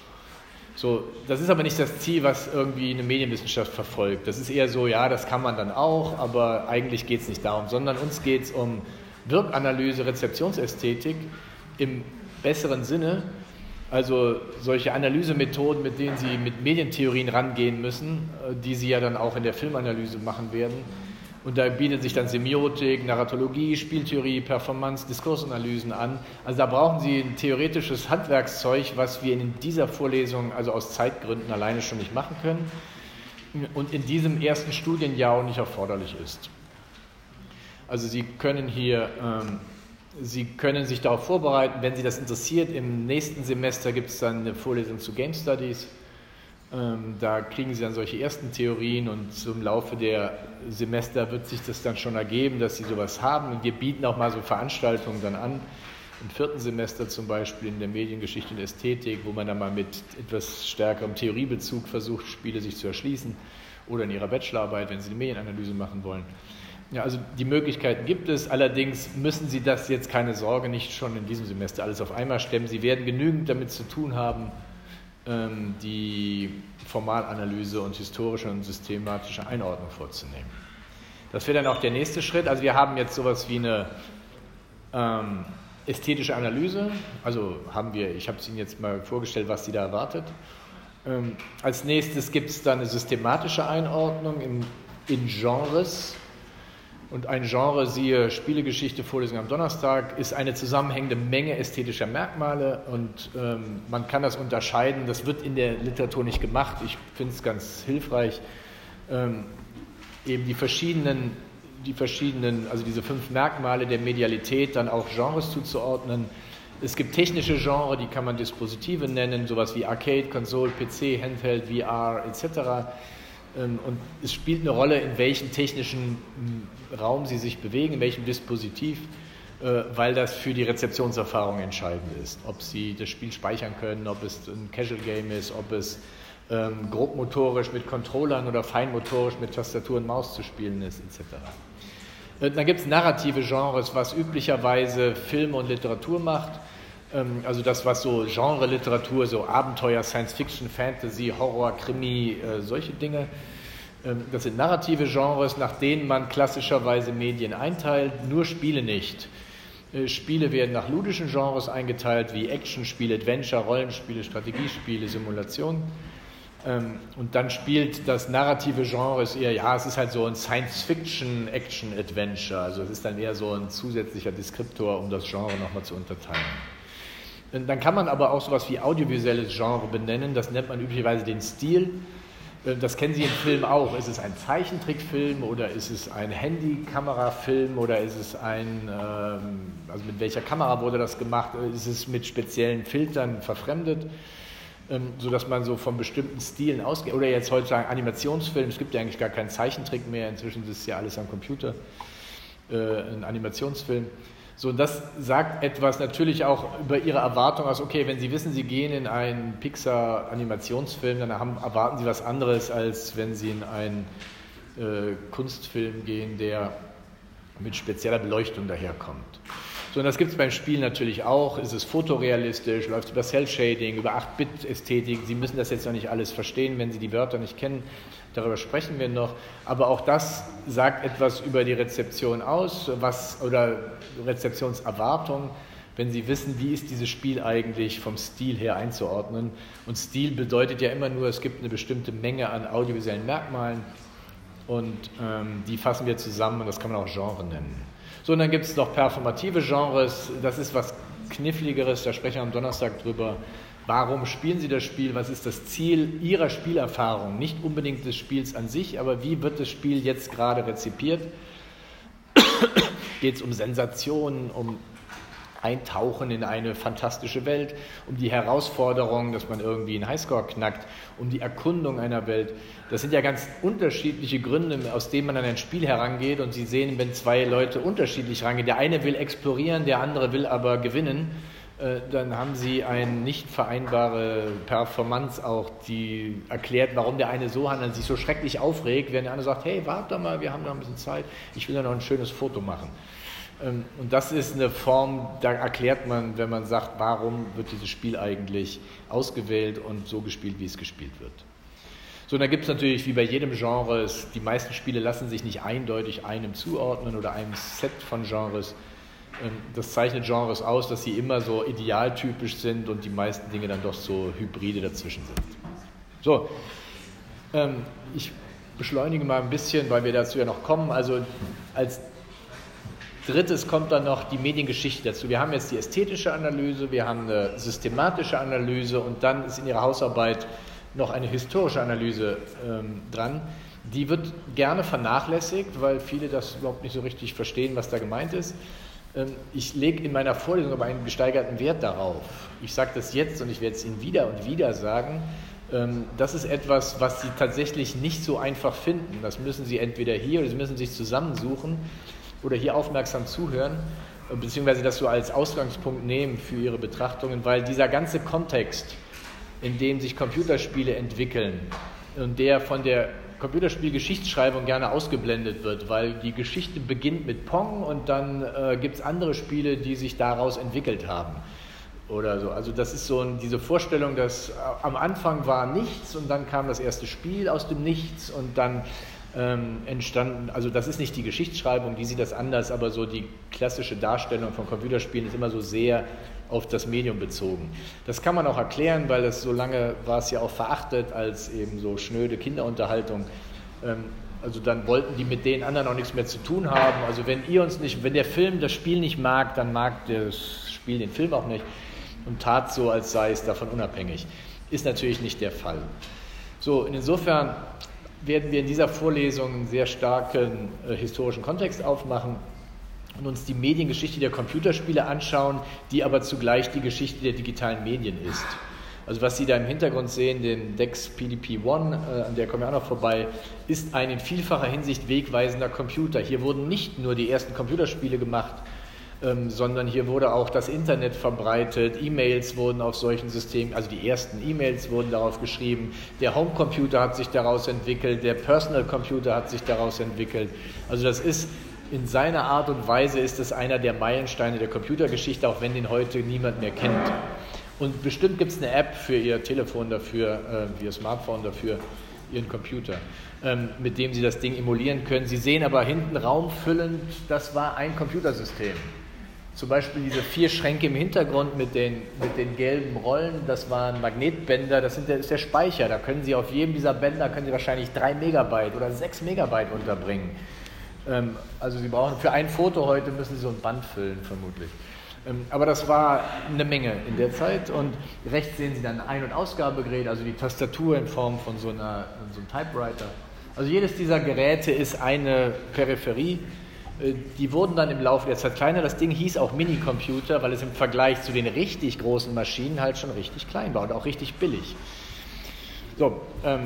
So, das ist aber nicht das Ziel, was irgendwie eine Medienwissenschaft verfolgt. Das ist eher so, ja, das kann man dann auch, aber eigentlich geht es nicht darum, sondern uns geht es um Wirkanalyse, Rezeptionsästhetik im besseren Sinne, also solche Analysemethoden, mit denen Sie mit Medientheorien rangehen müssen, die Sie ja dann auch in der Filmanalyse machen werden. Und da bietet sich dann Semiotik, Narratologie, Spieltheorie, Performance, Diskursanalysen an. Also da brauchen Sie ein theoretisches Handwerkszeug, was wir in dieser Vorlesung, also aus Zeitgründen alleine schon nicht machen können und in diesem ersten Studienjahr auch nicht erforderlich ist. Also Sie können sich darauf vorbereiten, wenn Sie das interessiert. Im nächsten Semester gibt es dann eine Vorlesung zu Game Studies. Da kriegen Sie dann solche ersten Theorien und im Laufe der Semester wird sich das dann schon ergeben, dass Sie sowas haben. Und wir bieten auch mal so Veranstaltungen dann an, im 4. Semester zum Beispiel in der Mediengeschichte und Ästhetik, wo man dann mal mit etwas stärkerem Theoriebezug versucht, Spiele sich zu erschließen. oder in Ihrer Bachelorarbeit, wenn Sie eine Medienanalyse machen wollen. Ja, also die Möglichkeiten gibt es, allerdings müssen Sie das jetzt, keine Sorge, nicht schon in diesem Semester alles auf einmal stemmen. Sie werden genügend damit zu tun haben, die Formalanalyse und historische und systematische Einordnung vorzunehmen. Das wäre dann auch der nächste Schritt. Also wir haben jetzt sowas wie eine ästhetische Analyse, also ich habe es Ihnen jetzt mal vorgestellt, was Sie da erwartet. Als nächstes gibt es dann eine systematische Einordnung in Genres. Und ein Genre, siehe Spielegeschichte, Vorlesung am Donnerstag, ist eine zusammenhängende Menge ästhetischer Merkmale und man kann das unterscheiden. Das wird in der Literatur nicht gemacht. Ich finde es ganz hilfreich, eben die verschiedenen, also diese 5 Merkmale der Medialität dann auch Genres zuzuordnen. Es gibt technische Genres, die kann man Dispositive nennen, sowas wie Arcade, Konsole, PC, Handheld, VR etc. Und es spielt eine Rolle, in welchem technischen Raum Sie sich bewegen, in welchem Dispositiv, weil das für die Rezeptionserfahrung entscheidend ist. Ob Sie das Spiel speichern können, ob es ein Casual Game ist, ob es grobmotorisch mit Controllern oder feinmotorisch mit Tastatur und Maus zu spielen ist, etc. Dann gibt es narrative Genres, was üblicherweise Filme und Literatur macht. Also das, was so Genre-Literatur, so Abenteuer, Science-Fiction, Fantasy, Horror, Krimi, solche Dinge. Das sind narrative Genres, nach denen man klassischerweise Medien einteilt, nur Spiele nicht. Spiele werden nach ludischen Genres eingeteilt, wie Actionspiele, Adventure, Rollenspiele, Strategiespiele, Simulation. Und dann spielt das narrative Genre eher, es ist halt so ein Science-Fiction, Action-Adventure. Also es ist dann eher so ein zusätzlicher Deskriptor, um das Genre nochmal zu unterteilen. Dann kann man aber auch sowas wie audiovisuelles Genre benennen, das nennt man üblicherweise den Stil. Das kennen Sie im Film auch. Ist es ein Zeichentrickfilm oder ist es ein Handykamerafilm oder ist es also mit welcher Kamera wurde das gemacht? Ist es mit speziellen Filtern verfremdet, sodass man so von bestimmten Stilen ausgeht? Oder jetzt heutzutage Animationsfilm, es gibt ja eigentlich gar keinen Zeichentrick mehr, inzwischen ist es ja alles am Computer, ein Animationsfilm. So, und das sagt etwas natürlich auch über Ihre Erwartung aus, okay, wenn Sie wissen, Sie gehen in einen Pixar-Animationsfilm, dann erwarten Sie was anderes, als wenn Sie in einen Kunstfilm gehen, der mit spezieller Beleuchtung daherkommt. So, und das gibt es beim Spiel natürlich auch. Ist es fotorealistisch, läuft es über Cell-Shading, über 8-Bit-Ästhetik. Sie müssen das jetzt noch nicht alles verstehen, wenn Sie die Wörter nicht kennen. Darüber sprechen wir noch. Aber auch das sagt etwas über die Rezeption aus, oder Rezeptionserwartung, wenn Sie wissen, wie ist dieses Spiel eigentlich vom Stil her einzuordnen. Und Stil bedeutet ja immer nur, es gibt eine bestimmte Menge an audiovisuellen Merkmalen und die fassen wir zusammen und das kann man auch Genre nennen. So, und dann gibt es noch performative Genres, das ist was Kniffligeres, da sprechen wir am Donnerstag drüber. Warum spielen Sie das Spiel? Was ist das Ziel Ihrer Spielerfahrung? Nicht unbedingt des Spiels an sich, aber wie wird das Spiel jetzt gerade rezipiert? Geht es um Sensationen, um Eintauchen in eine fantastische Welt, um die Herausforderung, dass man irgendwie einen Highscore knackt, um die Erkundung einer Welt. Das sind ja ganz unterschiedliche Gründe, aus denen man an ein Spiel herangeht und Sie sehen, wenn 2 Leute unterschiedlich rangehen, der eine will explorieren, der andere will aber gewinnen, dann haben Sie eine nicht vereinbare Performance auch, die erklärt, warum der eine so handelt, sich so schrecklich aufregt, während der andere sagt, hey, warte doch mal, wir haben noch ein bisschen Zeit, ich will da noch ein schönes Foto machen. Und das ist eine Form, da erklärt man, wenn man sagt, warum wird dieses Spiel eigentlich ausgewählt und so gespielt, wie es gespielt wird. So, und da gibt es natürlich, wie bei jedem Genre, die meisten Spiele lassen sich nicht eindeutig einem zuordnen oder einem Set von Genres. Das zeichnet Genres aus, dass sie immer so idealtypisch sind und die meisten Dinge dann doch so Hybride dazwischen sind. So, ich beschleunige mal ein bisschen, weil wir dazu ja noch kommen. Also als Drittes kommt dann noch die Mediengeschichte dazu. Wir haben jetzt die ästhetische Analyse, wir haben eine systematische Analyse und dann ist in Ihrer Hausarbeit noch eine historische Analyse dran. Die wird gerne vernachlässigt, weil viele das überhaupt nicht so richtig verstehen, was da gemeint ist. Ich lege in meiner Vorlesung aber einen gesteigerten Wert darauf. Ich sage das jetzt und ich werde es Ihnen wieder und wieder sagen. Das ist etwas, was Sie tatsächlich nicht so einfach finden. Das müssen Sie entweder hier oder Sie müssen sich zusammensuchen oder hier aufmerksam zuhören, beziehungsweise das so als Ausgangspunkt nehmen für Ihre Betrachtungen, weil dieser ganze Kontext, in dem sich Computerspiele entwickeln und der von der Computerspiel-Geschichtsschreibung gerne ausgeblendet wird, weil die Geschichte beginnt mit Pong und dann gibt es andere Spiele, die sich daraus entwickelt haben oder so. Also das ist so diese Vorstellung, dass am Anfang war nichts und dann kam das erste Spiel aus dem Nichts und dann entstanden, also das ist nicht die Geschichtsschreibung, die sieht das anders, aber so die klassische Darstellung von Computerspielen ist immer so sehr auf das Medium bezogen. Das kann man auch erklären, weil das so lange war es ja auch verachtet als eben so schnöde Kinderunterhaltung. Also dann wollten die mit den anderen auch nichts mehr zu tun haben. Also wenn der Film das Spiel nicht mag, dann mag das Spiel den Film auch nicht und tat so, als sei es davon unabhängig. Ist natürlich nicht der Fall. So, insofern werden wir in dieser Vorlesung einen sehr starken historischen Kontext aufmachen und uns die Mediengeschichte der Computerspiele anschauen, die aber zugleich die Geschichte der digitalen Medien ist. Also was Sie da im Hintergrund sehen, den DEX PDP-1, an der kommen wir auch noch vorbei, ist ein in vielfacher Hinsicht wegweisender Computer. Hier wurden nicht nur die ersten Computerspiele gemacht, sondern hier wurde auch das Internet verbreitet, E-Mails wurden auf solchen Systemen, also die ersten E-Mails wurden darauf geschrieben, der Homecomputer hat sich daraus entwickelt, der Personal Computer hat sich daraus entwickelt. Also das ist in seiner Art und Weise ist es einer der Meilensteine der Computergeschichte, auch wenn den heute niemand mehr kennt. Und bestimmt gibt es eine App für Ihr Telefon dafür, für Ihr Smartphone dafür, Ihren Computer, mit dem Sie das Ding emulieren können. Sie sehen aber hinten raumfüllend, das war ein Computersystem. Zum Beispiel diese 4 Schränke im Hintergrund mit den gelben Rollen, das waren Magnetbänder, das ist der Speicher. Da können Sie auf jedem dieser Bänder können Sie wahrscheinlich 3 Megabyte oder 6 Megabyte unterbringen. Also Sie brauchen für ein Foto heute, müssen Sie so ein Band füllen vermutlich. Aber das war eine Menge in der Zeit und rechts sehen Sie dann ein- und Ausgabegerät, also die Tastatur in Form von so einem Typewriter. Also jedes dieser Geräte ist eine Peripherie. Die wurden dann im Laufe der Zeit kleiner. Das Ding hieß auch Minicomputer, weil es im Vergleich zu den richtig großen Maschinen halt schon richtig klein war und auch richtig billig. So,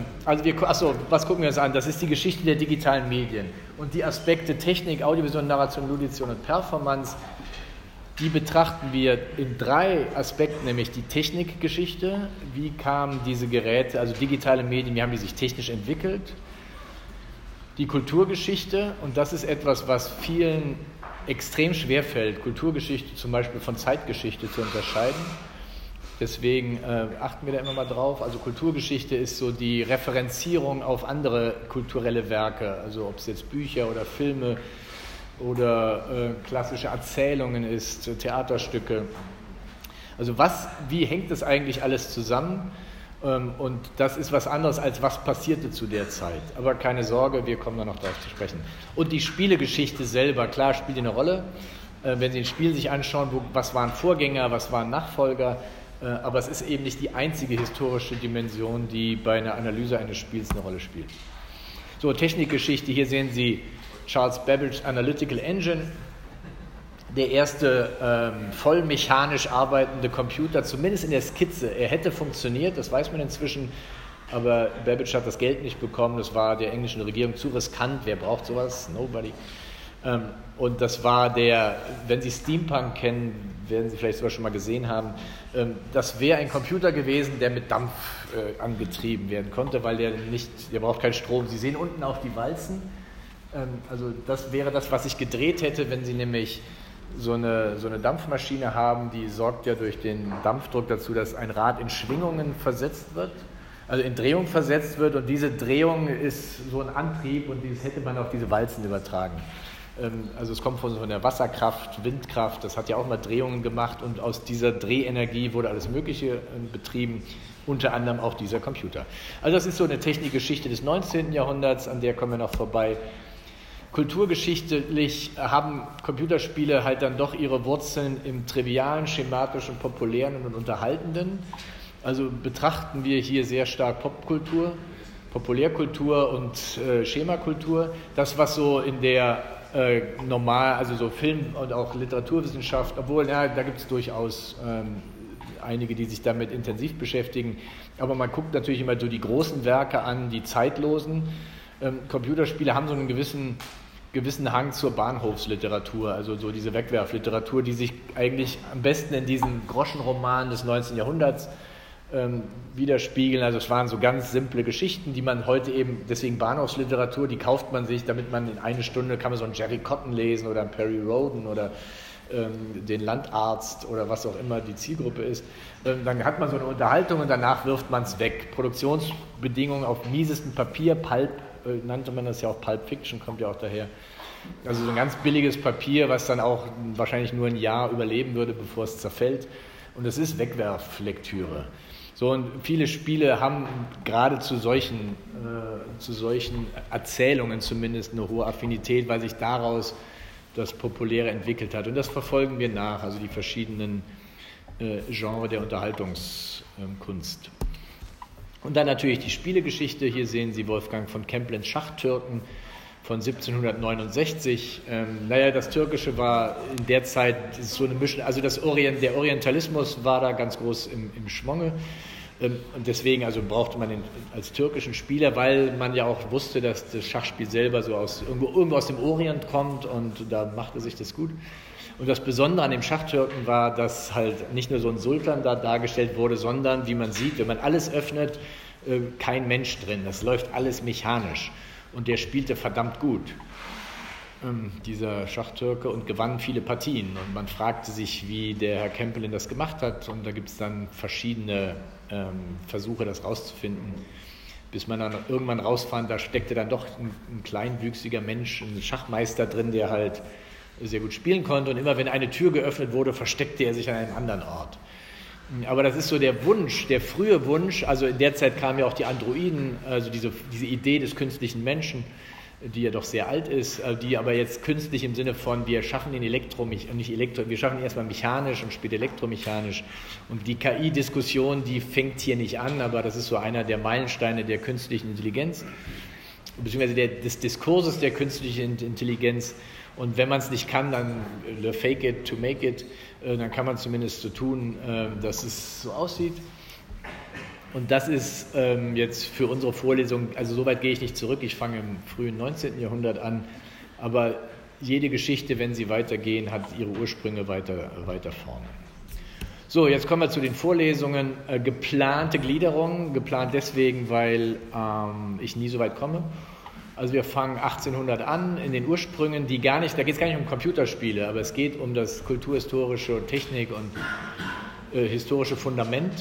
was gucken wir uns an? Das ist die Geschichte der digitalen Medien. Und die Aspekte Technik, Audiovisual, Narration, Ludition und Performance, die betrachten wir in 3 Aspekten, nämlich die Technikgeschichte, wie kamen diese Geräte, also digitale Medien, wie haben die sich technisch entwickelt, die Kulturgeschichte, und das ist etwas, was vielen extrem schwer fällt, Kulturgeschichte zum Beispiel von Zeitgeschichte zu unterscheiden. Deswegen achten wir da immer mal drauf. Also Kulturgeschichte ist so die Referenzierung auf andere kulturelle Werke, also ob es jetzt Bücher oder Filme oder klassische Erzählungen ist, Theaterstücke. Also wie hängt das eigentlich alles zusammen? Und das ist was anderes, als was passierte zu der Zeit. Aber keine Sorge, wir kommen da noch darauf zu sprechen. Und die Spielegeschichte selber, klar, spielt eine Rolle. Wenn Sie ein Spiel sich anschauen, was waren Vorgänger, was waren Nachfolger, aber es ist eben nicht die einzige historische Dimension, die bei einer Analyse eines Spiels eine Rolle spielt. So, Technikgeschichte, hier sehen Sie Charles Babbage Analytical Engine, der erste voll mechanisch arbeitende Computer, zumindest in der Skizze. Er hätte funktioniert, das weiß man inzwischen, aber Babbage hat das Geld nicht bekommen, das war der englischen Regierung zu riskant, wer braucht sowas? Nobody. Und das war wenn Sie Steampunk kennen, werden Sie vielleicht sogar schon mal gesehen haben, das wäre ein Computer gewesen, der mit Dampf angetrieben werden konnte, weil der braucht keinen Strom. Sie sehen unten auch die Walzen, also das wäre das, was ich gedreht hätte, wenn Sie nämlich so eine Dampfmaschine haben, die sorgt ja durch den Dampfdruck dazu, dass ein Rad in Schwingungen versetzt wird, also in Drehung versetzt wird, und diese Drehung ist so ein Antrieb und das hätte man auf diese Walzen übertragen. Also es kommt von der Wasserkraft, Windkraft, das hat ja auch mal Drehungen gemacht, und aus dieser Drehenergie wurde alles Mögliche betrieben, unter anderem auch dieser Computer. Also das ist so eine Technikgeschichte des 19. Jahrhunderts, an der kommen wir noch vorbei. Kulturgeschichtlich haben Computerspiele halt dann doch ihre Wurzeln im trivialen, schematischen, populären und unterhaltenden. Also betrachten wir hier sehr stark Popkultur, Populärkultur und Schemakultur. Das, was so in der also so Film- und auch Literaturwissenschaft, obwohl, da gibt es durchaus einige, die sich damit intensiv beschäftigen, aber man guckt natürlich immer so die großen Werke an, die zeitlosen. Computerspiele haben so einen gewissen Hang zur Bahnhofsliteratur, also so diese Wegwerfliteratur, die sich eigentlich am besten in diesen Groschenromanen des 19. Jahrhunderts widerspiegeln. Also es waren so ganz simple Geschichten, die man heute eben, deswegen Bahnhofsliteratur, die kauft man sich, damit man in eine Stunde kann man so einen Jerry Cotton lesen oder einen Perry Rhodan oder den Landarzt oder was auch immer die Zielgruppe ist. Dann hat man so eine Unterhaltung und danach wirft man es weg. Produktionsbedingungen auf miesestem Papier, Pulp nannte man das ja auch, Pulp Fiction kommt ja auch daher. Also so ein ganz billiges Papier, was dann auch wahrscheinlich nur ein Jahr überleben würde, bevor es zerfällt. Und das ist Wegwerflektüre. So, und viele Spiele haben gerade zu solchen Erzählungen zumindest eine hohe Affinität, weil sich daraus das Populäre entwickelt hat. Und das verfolgen wir nach, also die verschiedenen Genres der Unterhaltungskunst. Und dann natürlich die Spielegeschichte. Hier sehen Sie Wolfgang von Kemplens Schachtürken von 1769. Das Türkische war in der Zeit so eine Mischung, also der Orientalismus war da ganz groß im Schwunge. Und deswegen brauchte man den als türkischen Spieler, weil man ja auch wusste, dass das Schachspiel selber so irgendwo aus dem Orient kommt und da machte sich das gut. Und das Besondere an dem Schachtürken war, dass halt nicht nur so ein Sultan da dargestellt wurde, sondern, wie man sieht, wenn man alles öffnet, kein Mensch drin. Das läuft alles mechanisch. Und der spielte verdammt gut, dieser Schachtürke, und gewann viele Partien. Und man fragte sich, wie der Herr Kempelen das gemacht hat. Und da gibt es dann verschiedene Versuche, das rauszufinden, bis man dann irgendwann rausfand, da steckte dann doch ein kleinwüchsiger Mensch, ein Schachmeister drin, der halt sehr gut spielen konnte. Und immer wenn eine Tür geöffnet wurde, versteckte er sich an einem anderen Ort. Aber das ist so der Wunsch, der frühe Wunsch, also in der Zeit kamen ja auch die Androiden, also diese Idee des künstlichen Menschen, die ja doch sehr alt ist, die aber jetzt künstlich im Sinne von, wir schaffen ihn wir schaffen ihn erstmal mechanisch und später elektromechanisch. Und die KI-Diskussion, die fängt hier nicht an, aber das ist so einer der Meilensteine der künstlichen Intelligenz, beziehungsweise des Diskurses der künstlichen Intelligenz. Und wenn man es nicht kann, dann fake it to make it, dann kann man zumindest so tun, dass es so aussieht. Und das ist jetzt für unsere Vorlesung, also so weit gehe ich nicht zurück, ich fange im frühen 19. Jahrhundert an, aber jede Geschichte, wenn sie weitergehen, hat ihre Ursprünge weiter vorne. So, jetzt kommen wir zu den Vorlesungen. Geplante Gliederung, geplant deswegen, weil ich nie so weit komme. Also wir fangen 1800 an in den Ursprüngen, da geht es gar nicht um Computerspiele, aber es geht um das kulturhistorische und Technik und historische Fundament.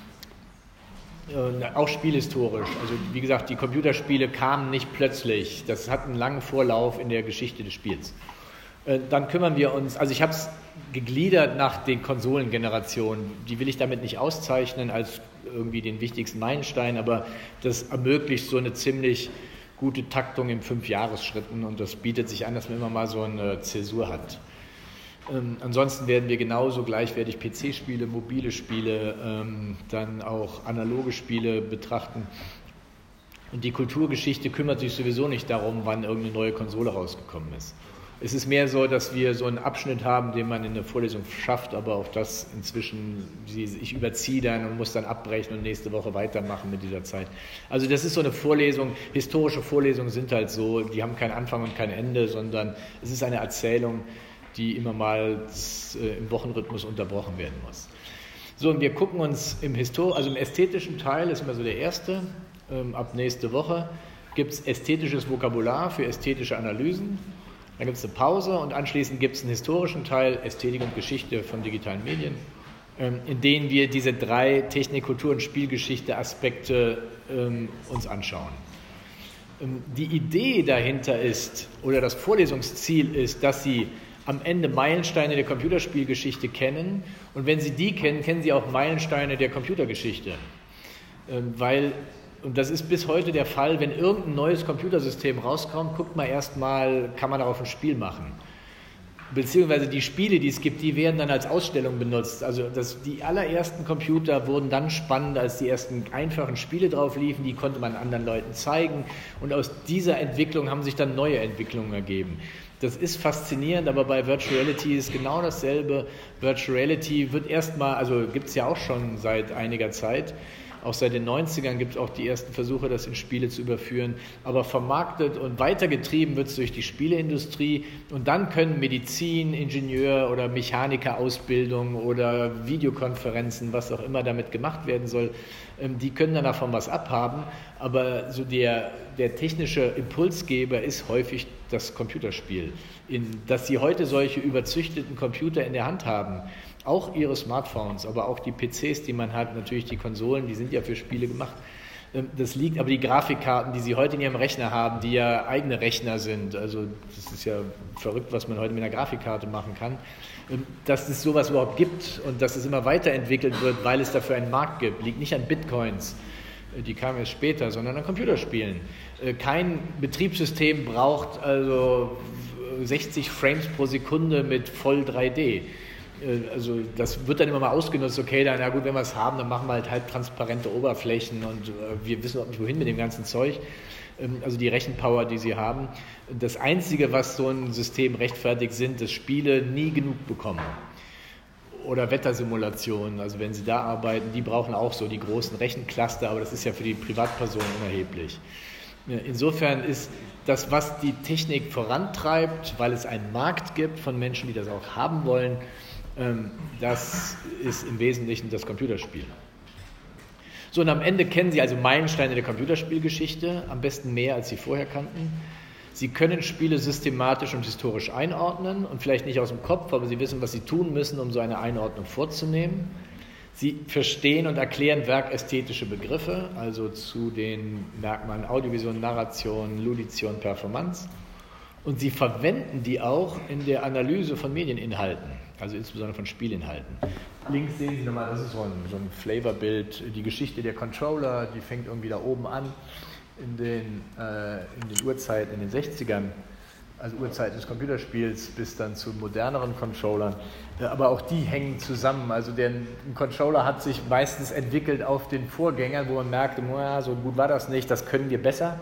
Auch spielhistorisch. Also wie gesagt, die Computerspiele kamen nicht plötzlich. Das hat einen langen Vorlauf in der Geschichte des Spiels. Dann kümmern wir uns, also ich habe es gegliedert nach den Konsolengenerationen. Die will ich damit nicht auszeichnen als irgendwie den wichtigsten Meilenstein, aber das ermöglicht so eine ziemlich gute Taktung in 5-Jahresschritten und das bietet sich an, dass man immer mal so eine Zäsur hat. Ansonsten werden wir genauso gleichwertig PC-Spiele, mobile Spiele, dann auch analoge Spiele betrachten. Und die Kulturgeschichte kümmert sich sowieso nicht darum, wann irgendeine neue Konsole rausgekommen ist. Es ist mehr so, dass wir so einen Abschnitt haben, den man in der Vorlesung schafft, aber auch das inzwischen, ich überziehe dann und muss dann abbrechen und nächste Woche weitermachen mit dieser Zeit. Also das ist so eine Vorlesung, historische Vorlesungen sind halt so, die haben keinen Anfang und kein Ende, sondern es ist eine Erzählung, die immer mal im Wochenrhythmus unterbrochen werden muss. So, und wir gucken uns im ästhetischen Teil, ist immer so der erste, ab nächste Woche gibt es ästhetisches Vokabular für ästhetische Analysen, dann gibt es eine Pause und anschließend gibt es einen historischen Teil, Ästhetik und Geschichte von digitalen Medien, in denen wir diese 3 Technik, Kultur und Spielgeschichte Aspekte uns anschauen. Die Idee dahinter ist, oder das Vorlesungsziel ist, dass Sie am Ende Meilensteine der Computerspielgeschichte kennen und wenn Sie die kennen, kennen Sie auch Meilensteine der Computergeschichte. Und das ist bis heute der Fall, wenn irgendein neues Computersystem rauskommt, guckt man erstmal, kann man darauf ein Spiel machen. Beziehungsweise die Spiele, die es gibt, die werden dann als Ausstellung benutzt. Also die allerersten Computer wurden dann spannend, als die ersten einfachen Spiele drauf liefen, die konnte man anderen Leuten zeigen und aus dieser Entwicklung haben sich dann neue Entwicklungen ergeben. Das ist faszinierend, aber bei Virtual Reality ist genau dasselbe. Virtual Reality wird erstmal, also gibt es ja auch schon seit einiger Zeit, Auch seit den 90ern gibt es auch die ersten Versuche, das in Spiele zu überführen. Aber vermarktet und weitergetrieben wird es durch die Spieleindustrie. Und dann können Medizin, Ingenieur- oder Mechanikerausbildung oder Videokonferenzen, was auch immer damit gemacht werden soll, die können dann davon was abhaben. Aber so der technische Impulsgeber ist häufig das Computerspiel. Dass Sie heute solche überzüchteten Computer in der Hand haben, auch Ihre Smartphones, aber auch die PCs, die man hat, natürlich die Konsolen, die sind ja für Spiele gemacht. Das liegt aber die Grafikkarten, die Sie heute in Ihrem Rechner haben, die ja eigene Rechner sind. Also das ist ja verrückt, was man heute mit einer Grafikkarte machen kann. Dass es sowas überhaupt gibt und dass es immer weiterentwickelt wird, weil es dafür einen Markt gibt, liegt nicht an Bitcoins, die kamen erst später, sondern an Computerspielen. Kein Betriebssystem braucht also 60 Frames pro Sekunde mit voll 3D. Also das wird dann immer mal ausgenutzt, okay, dann, na gut, wenn wir es haben, dann machen wir halt halbtransparente Oberflächen und wir wissen auch nicht, wohin mit dem ganzen Zeug. Also die Rechenpower, die sie haben. Das Einzige, was so ein System rechtfertigt, sind, dass Spiele nie genug bekommen. Oder Wettersimulationen, also wenn Sie da arbeiten, die brauchen auch so die großen Rechencluster, aber das ist ja für die Privatpersonen unerheblich. Insofern ist das, was die Technik vorantreibt, weil es einen Markt gibt von Menschen, die das auch haben wollen, das ist im Wesentlichen das Computerspiel. So, und am Ende kennen Sie also Meilensteine der Computerspielgeschichte, am besten mehr, als Sie vorher kannten. Sie können Spiele systematisch und historisch einordnen und vielleicht nicht aus dem Kopf, aber Sie wissen, was Sie tun müssen, um so eine Einordnung vorzunehmen. Sie verstehen und erklären werkästhetische Begriffe, also zu den Merkmalen Audiovision, Narration, Ludition, Performance. Und Sie verwenden die auch in der Analyse von Medieninhalten, also insbesondere von Spielinhalten. Links sehen Sie nochmal, das ist so ein Flavorbild, die Geschichte der Controller, die fängt irgendwie da oben an in den Urzeiten, in den 60ern, also Urzeit des Computerspiels bis dann zu moderneren Controllern. Aber auch die hängen zusammen. Also ein Controller hat sich meistens entwickelt auf den Vorgängern, wo man merkte, so gut war das nicht, das können wir besser.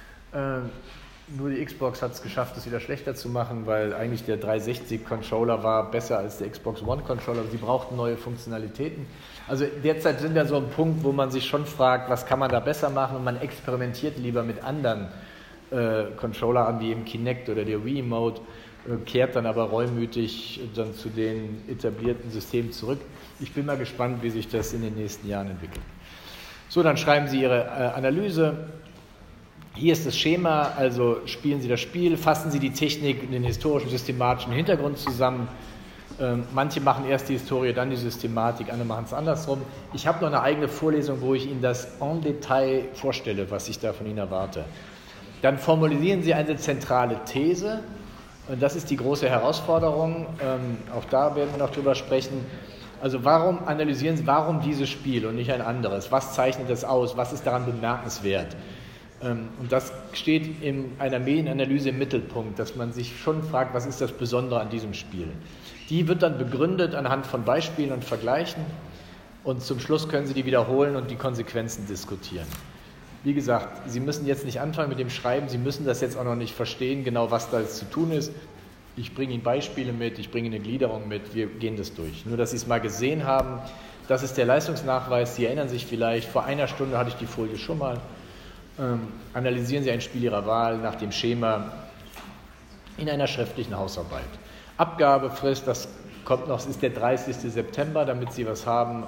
Nur die Xbox hat es geschafft, es wieder schlechter zu machen, weil eigentlich der 360-Controller war besser als der Xbox One-Controller. Sie brauchten neue Funktionalitäten. Also derzeit sind wir so ein Punkt, wo man sich schon fragt, was kann man da besser machen, und man experimentiert lieber mit anderen Controller an, wie im Kinect oder der Wii-Mode, kehrt dann aber reumütig dann zu den etablierten Systemen zurück. Ich bin mal gespannt, wie sich das in den nächsten Jahren entwickelt. So, dann schreiben Sie Ihre Analyse. Hier ist das Schema, also spielen Sie das Spiel, fassen Sie die Technik in den historischen, systematischen Hintergrund zusammen. Manche machen erst die Historie, dann die Systematik, andere machen es andersrum. Ich habe noch eine eigene Vorlesung, wo ich Ihnen das en Detail vorstelle, was ich da von Ihnen erwarte. Dann formulieren Sie eine zentrale These. Das ist die große Herausforderung. Auch da werden wir noch drüber sprechen. Also warum analysieren Sie, warum dieses Spiel und nicht ein anderes? Was zeichnet das aus? Was ist daran bemerkenswert? Und das steht in einer Medienanalyse im Mittelpunkt, dass man sich schon fragt, was ist das Besondere an diesem Spiel? Die wird dann begründet anhand von Beispielen und Vergleichen, und zum Schluss können Sie die wiederholen und die Konsequenzen diskutieren. Wie gesagt, Sie müssen jetzt nicht anfangen mit dem Schreiben, Sie müssen das jetzt auch noch nicht verstehen, genau was da jetzt zu tun ist. Ich bringe Ihnen Beispiele mit, ich bringe Ihnen eine Gliederung mit, wir gehen das durch. Nur, dass Sie es mal gesehen haben, das ist der Leistungsnachweis, Sie erinnern sich vielleicht, vor einer Stunde hatte ich die Folie schon mal. Analysieren Sie ein Spiel Ihrer Wahl nach dem Schema in einer schriftlichen Hausarbeit. Abgabefrist, das kommt noch, es ist der 30. September, damit Sie was haben,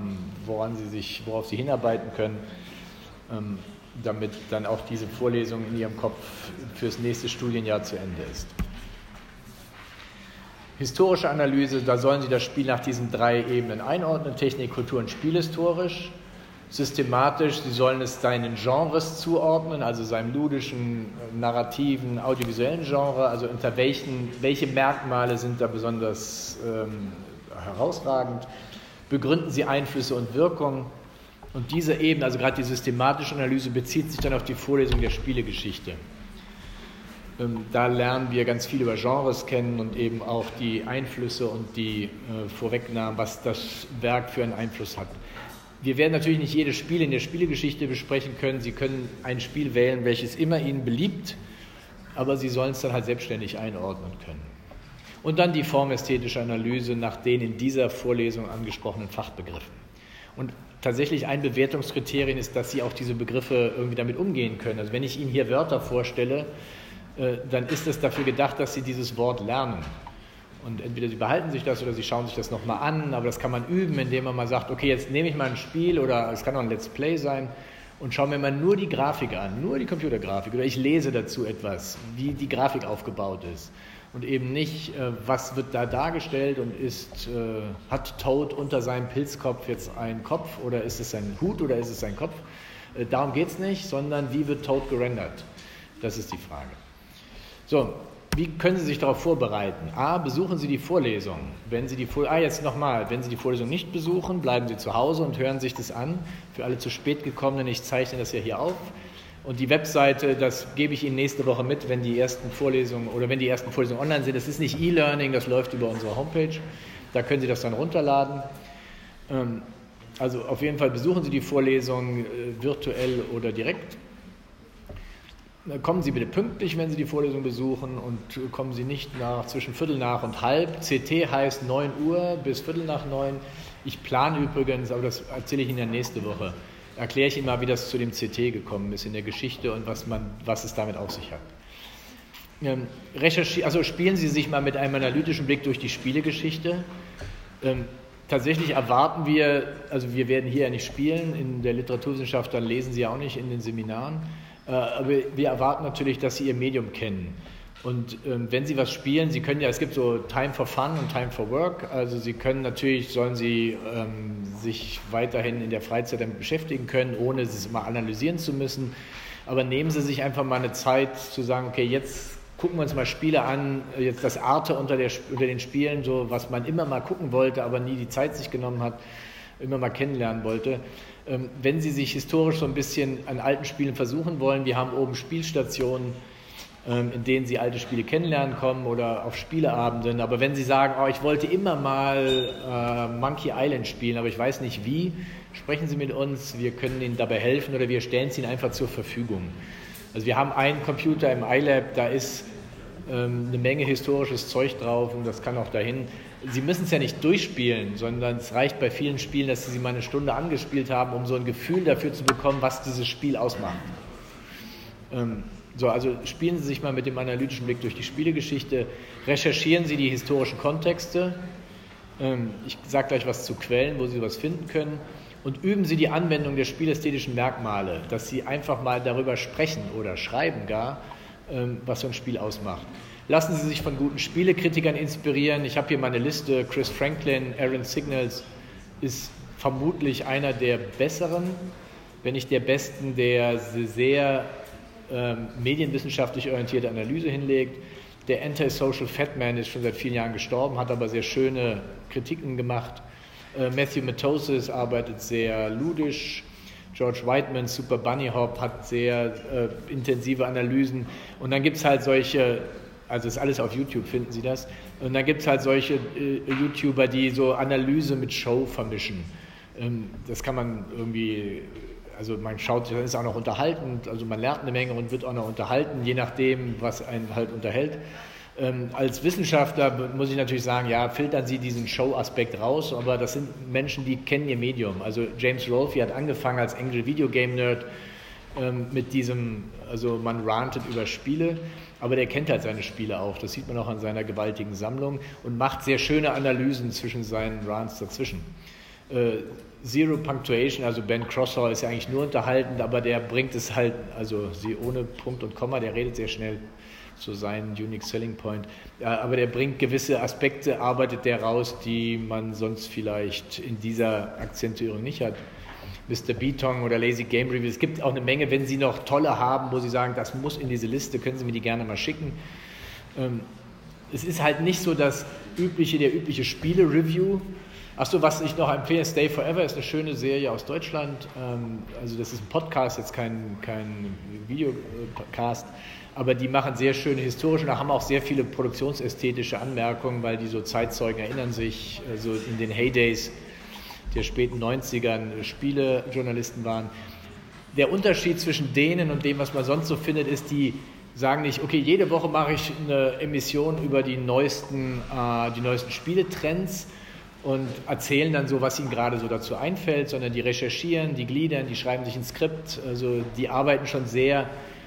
worauf Sie hinarbeiten können, damit dann auch diese Vorlesung in Ihrem Kopf fürs nächste Studienjahr zu Ende ist. Historische Analyse, da sollen Sie das Spiel nach diesen 3 Ebenen einordnen: Technik, Kultur und Spielhistorisch. Systematisch, Sie sollen es seinen Genres zuordnen, also seinem ludischen, narrativen, audiovisuellen Genre, also welche Merkmale sind da besonders herausragend. Begründen Sie Einflüsse und Wirkung. Und diese Ebene, also gerade die systematische Analyse, bezieht sich dann auf die Vorlesung der Spielegeschichte. Da lernen wir ganz viel über Genres kennen und eben auch die Einflüsse und die Vorwegnahmen, was das Werk für einen Einfluss hat. Wir werden natürlich nicht jedes Spiel in der Spielegeschichte besprechen können. Sie können ein Spiel wählen, welches immer Ihnen beliebt, aber Sie sollen es dann halt selbstständig einordnen können. Und dann die formästhetische Analyse nach den in dieser Vorlesung angesprochenen Fachbegriffen. Und tatsächlich ein Bewertungskriterium ist, dass Sie auch diese Begriffe irgendwie damit umgehen können. Also wenn ich Ihnen hier Wörter vorstelle, dann ist es dafür gedacht, dass Sie dieses Wort lernen. Und entweder Sie behalten sich das oder Sie schauen sich das nochmal an, aber das kann man üben, indem man mal sagt, okay, jetzt nehme ich mal ein Spiel oder es kann auch ein Let's Play sein und schaue mir mal nur die Grafik an, nur die Computergrafik oder ich lese dazu etwas, wie die Grafik aufgebaut ist. Und eben nicht, was wird da dargestellt und hat Toad unter seinem Pilzkopf jetzt einen Kopf oder ist es sein Hut oder ist es sein Kopf? Darum geht es nicht, sondern wie wird Toad gerendert? Das ist die Frage. So, wie können Sie sich darauf vorbereiten? A, besuchen Sie die Vorlesung. Wenn Sie die Vorlesung nicht besuchen, bleiben Sie zu Hause und hören sich das an. Für alle zu spät gekommenen, ich zeichne das ja hier auf. Und die Webseite, das gebe ich Ihnen nächste Woche mit, wenn die ersten Vorlesungen online sind. Das ist nicht E-Learning, das läuft über unsere Homepage. Da können Sie das dann runterladen. Also auf jeden Fall besuchen Sie die Vorlesung virtuell oder direkt. Kommen Sie bitte pünktlich, wenn Sie die Vorlesung besuchen und kommen Sie nicht zwischen Viertel nach und halb. CT heißt 9 Uhr bis Viertel nach 9. Ich plane übrigens, aber das erzähle ich Ihnen ja nächste Woche, erkläre ich Ihnen mal, wie das zu dem CT gekommen ist in der Geschichte und was es damit auf sich hat. Spielen Sie sich mal mit einem analytischen Blick durch die Spielegeschichte. Tatsächlich erwarten wir, also wir werden hier ja nicht spielen, in der Literaturwissenschaft, dann lesen Sie ja auch nicht in den Seminaren, aber wir erwarten natürlich, dass Sie Ihr Medium kennen. Und wenn Sie was spielen, Sie können ja, es gibt so Time for Fun und Time for Work, also sollen Sie sich weiterhin in der Freizeit damit beschäftigen können, ohne es mal analysieren zu müssen. Aber nehmen Sie sich einfach mal eine Zeit zu sagen, okay, jetzt gucken wir uns mal Spiele an, jetzt das Arte unter den Spielen, so was man immer mal gucken wollte, aber nie die Zeit sich genommen hat, immer mal kennenlernen wollte. Wenn Sie sich historisch so ein bisschen an alten Spielen versuchen wollen, wir haben oben Spielstationen, in denen Sie alte Spiele kennenlernen kommen oder auf Spieleabenden. Aber wenn Sie sagen, ich wollte immer mal Monkey Island spielen, aber ich weiß nicht wie, sprechen Sie mit uns, wir können Ihnen dabei helfen oder wir stellen es Ihnen einfach zur Verfügung. Also wir haben einen Computer im iLab, da ist eine Menge historisches Zeug drauf und das kann auch dahin. Sie müssen es ja nicht durchspielen, sondern es reicht bei vielen Spielen, dass Sie mal eine Stunde angespielt haben, um so ein Gefühl dafür zu bekommen, was dieses Spiel ausmacht. Also spielen Sie sich mal mit dem analytischen Blick durch die Spielegeschichte, recherchieren Sie die historischen Kontexte, ich sage gleich was zu Quellen, wo Sie was finden können, und üben Sie die Anwendung der spielästhetischen Merkmale, dass Sie einfach mal darüber sprechen oder schreiben gar, was so ein Spiel ausmacht. Lassen Sie sich von guten Spielekritikern inspirieren. Ich habe hier mal eine Liste, Chris Franklin, Aaron Signals ist vermutlich einer der besseren, wenn nicht der besten, der sehr medienwissenschaftlich orientierte Analyse hinlegt. Der Anti-Social Fat Man ist schon seit vielen Jahren gestorben, hat aber sehr schöne Kritiken gemacht. Matthew Matosis arbeitet sehr ludisch. George Whiteman, Super Bunny Hop, hat sehr intensive Analysen. Und dann gibt es halt solche, also ist alles auf YouTube, finden Sie das. Und dann gibt es halt solche YouTuber, die so Analyse mit Show vermischen. Das kann man irgendwie, also man schaut, das ist auch noch unterhaltend, also man lernt eine Menge und wird auch noch unterhalten, je nachdem, was einen halt unterhält. Als Wissenschaftler muss ich natürlich sagen, ja, filtern Sie diesen Show-Aspekt raus, aber das sind Menschen, die kennen ihr Medium. Also James Rolfe hat angefangen als Angel Video Game Nerd mit diesem, also man rantet über Spiele, aber der kennt halt seine Spiele auch. Das sieht man auch an seiner gewaltigen Sammlung und macht sehr schöne Analysen zwischen seinen Rants dazwischen. Zero Punctuation, also Ben Crosshaw ist ja eigentlich nur unterhaltend, aber der bringt es halt, also sie ohne Punkt und Komma, der redet sehr schnell zu seinem Unique Selling Point, aber der bringt gewisse Aspekte, arbeitet der raus, die man sonst vielleicht in dieser Akzentuierung nicht hat. Mr. Beatong oder Lazy Game Review, es gibt auch eine Menge, wenn Sie noch tolle haben, wo Sie sagen, das muss in diese Liste, können Sie mir die gerne mal schicken. Es ist halt nicht so der übliche Spiele-Review. Achso, was ich noch empfehle, Stay Forever ist eine schöne Serie aus Deutschland. Also das ist ein Podcast, jetzt kein Videocast, aber die machen sehr schöne historische, da haben auch sehr viele produktionsästhetische Anmerkungen, weil die so Zeitzeugen erinnern sich, so in den Heydays der späten 90ern Spielejournalisten waren. Der Unterschied zwischen denen und dem, was man sonst so findet, ist, die sagen nicht, okay, jede Woche mache ich eine Emission über die neuesten Spieletrends und erzählen dann so, was ihnen gerade so dazu einfällt, sondern die recherchieren, die gliedern, die schreiben sich ein Skript, also die arbeiten schon sehr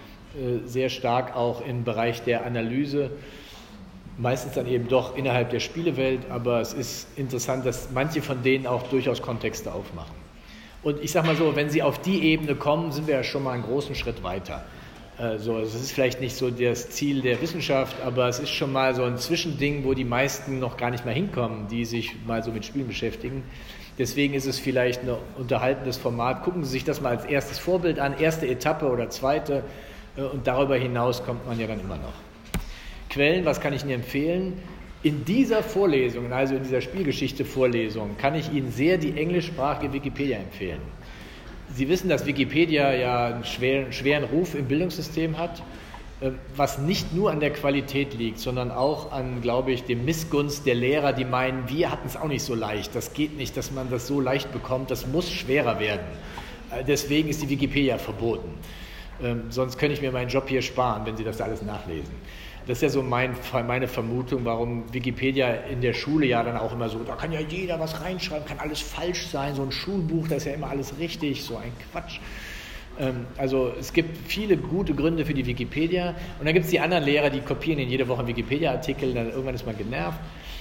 stark auch im Bereich der Analyse, meistens dann eben doch innerhalb der Spielewelt, aber es ist interessant, dass manche von denen auch durchaus Kontexte aufmachen. Und ich sag mal so, wenn sie auf die Ebene kommen, sind wir ja schon mal einen großen Schritt weiter. Also es ist vielleicht nicht so das Ziel der Wissenschaft, aber es ist schon mal so ein Zwischending, wo die meisten noch gar nicht mehr hinkommen, die sich mal so mit Spielen beschäftigen. Deswegen ist es vielleicht ein unterhaltendes Format. Gucken Sie sich das mal als erstes Vorbild an, erste Etappe oder zweite, und darüber hinaus kommt man ja dann immer noch. Quellen, was kann ich Ihnen empfehlen? In dieser Vorlesung, also in dieser Spielgeschichte-Vorlesung, kann ich Ihnen sehr die englischsprachige Wikipedia empfehlen. Sie wissen, dass Wikipedia ja einen schweren Ruf im Bildungssystem hat, was nicht nur an der Qualität liegt, sondern auch an, glaube ich, dem Missgunst der Lehrer, die meinen, wir hatten es auch nicht so leicht, das geht nicht, dass man das so leicht bekommt, das muss schwerer werden. Deswegen ist die Wikipedia verboten. Sonst könnte ich mir meinen Job hier sparen, wenn Sie das alles nachlesen. Das ist ja so meine Vermutung, warum Wikipedia in der Schule ja dann auch immer so, da kann ja jeder was reinschreiben, kann alles falsch sein, so ein Schulbuch, da ist ja immer alles richtig, so ein Quatsch. Also es gibt viele gute Gründe für die Wikipedia und dann gibt es die anderen Lehrer, die kopieren in jede Woche einen Wikipedia-Artikel, dann irgendwann ist man genervt.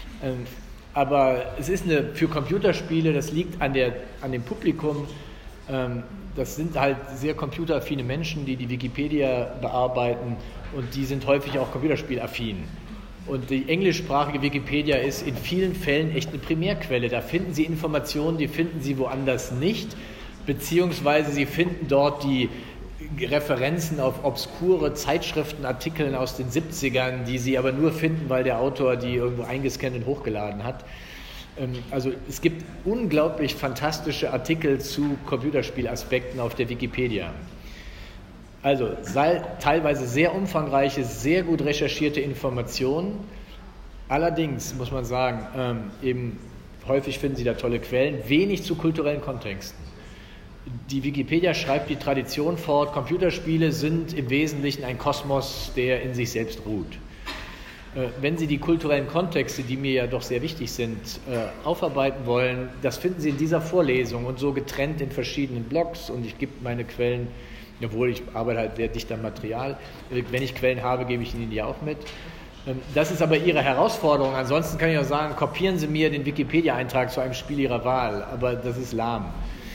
Aber es ist für Computerspiele, das liegt an dem Publikum. Das sind halt sehr computeraffine Menschen, die Wikipedia bearbeiten und die sind häufig auch computerspielaffin. Und die englischsprachige Wikipedia ist in vielen Fällen echt eine Primärquelle. Da finden Sie Informationen, die finden Sie woanders nicht, beziehungsweise Sie finden dort die Referenzen auf obskure Zeitschriftenartikel aus den 70ern, die Sie aber nur finden, weil der Autor die irgendwo eingescannt und hochgeladen hat. Also es gibt unglaublich fantastische Artikel zu Computerspielaspekten auf der Wikipedia. Also teilweise sehr umfangreiche, sehr gut recherchierte Informationen. Allerdings muss man sagen, eben häufig finden Sie da tolle Quellen, wenig zu kulturellen Kontexten. Die Wikipedia schreibt die Tradition fort, Computerspiele sind im Wesentlichen ein Kosmos, der in sich selbst ruht. Wenn Sie die kulturellen Kontexte, die mir ja doch sehr wichtig sind, aufarbeiten wollen, das finden Sie in dieser Vorlesung und so getrennt in verschiedenen Blogs und ich gebe meine Quellen, obwohl ich arbeite halt sehr dicht am Material, wenn ich Quellen habe, gebe ich Ihnen die auch mit. Das ist aber Ihre Herausforderung, ansonsten kann ich auch sagen, kopieren Sie mir den Wikipedia-Eintrag zu einem Spiel Ihrer Wahl, aber das ist lahm.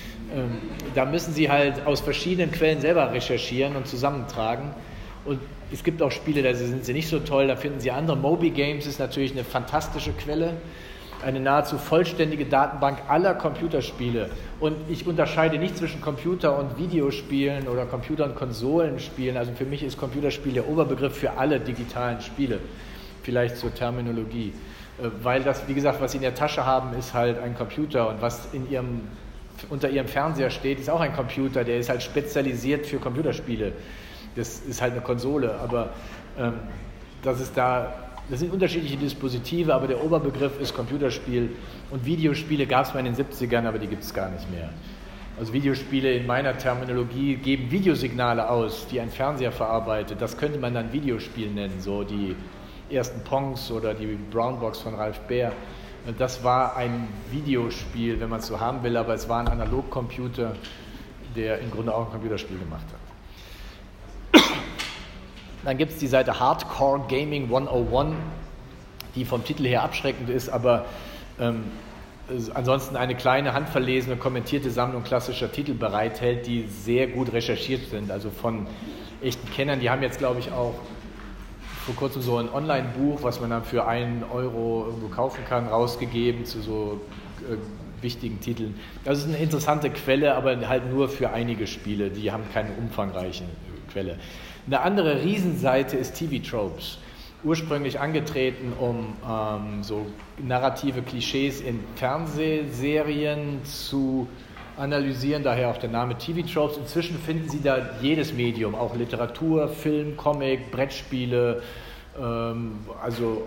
Da müssen Sie halt aus verschiedenen Quellen selber recherchieren und zusammentragen. Und es gibt auch Spiele, da sind sie nicht so toll, da finden Sie andere. Moby Games ist natürlich eine fantastische Quelle, eine nahezu vollständige Datenbank aller Computerspiele. Und ich unterscheide nicht zwischen Computer- und Videospielen oder Computer- und Konsolenspielen. Also für mich ist Computerspiel der Oberbegriff für alle digitalen Spiele, vielleicht zur Terminologie. Weil das, wie gesagt, was Sie in der Tasche haben, ist halt ein Computer und was unter Ihrem Fernseher steht, ist auch ein Computer, der ist halt spezialisiert für Computerspiele. Das ist halt eine Konsole, aber das sind unterschiedliche Dispositive, aber der Oberbegriff ist Computerspiel und Videospiele gab es mal in den 70ern, aber die gibt es gar nicht mehr. Also Videospiele in meiner Terminologie geben Videosignale aus, die ein Fernseher verarbeitet. Das könnte man dann Videospiel nennen, so die ersten Pongs oder die Brownbox von Ralph Baer. Das war ein Videospiel, wenn man es so haben will, aber es war ein Analogcomputer, der im Grunde auch ein Computerspiel gemacht hat. Dann gibt es die Seite Hardcore Gaming 101, die vom Titel her abschreckend ist, aber ansonsten eine kleine, handverlesene, kommentierte Sammlung klassischer Titel bereithält, die sehr gut recherchiert sind, also von echten Kennern. Die haben jetzt, glaube ich, auch vor kurzem so ein Online-Buch, was man dann für 1 Euro irgendwo kaufen kann, rausgegeben zu so wichtigen Titeln. Das ist eine interessante Quelle, aber halt nur für einige Spiele, die haben keine umfangreiche Quelle. Eine andere Riesenseite ist TV Tropes, ursprünglich angetreten, um so narrative Klischees in Fernsehserien zu analysieren, daher auch der Name TV Tropes. Inzwischen finden Sie da jedes Medium, auch Literatur, Film, Comic, Brettspiele, also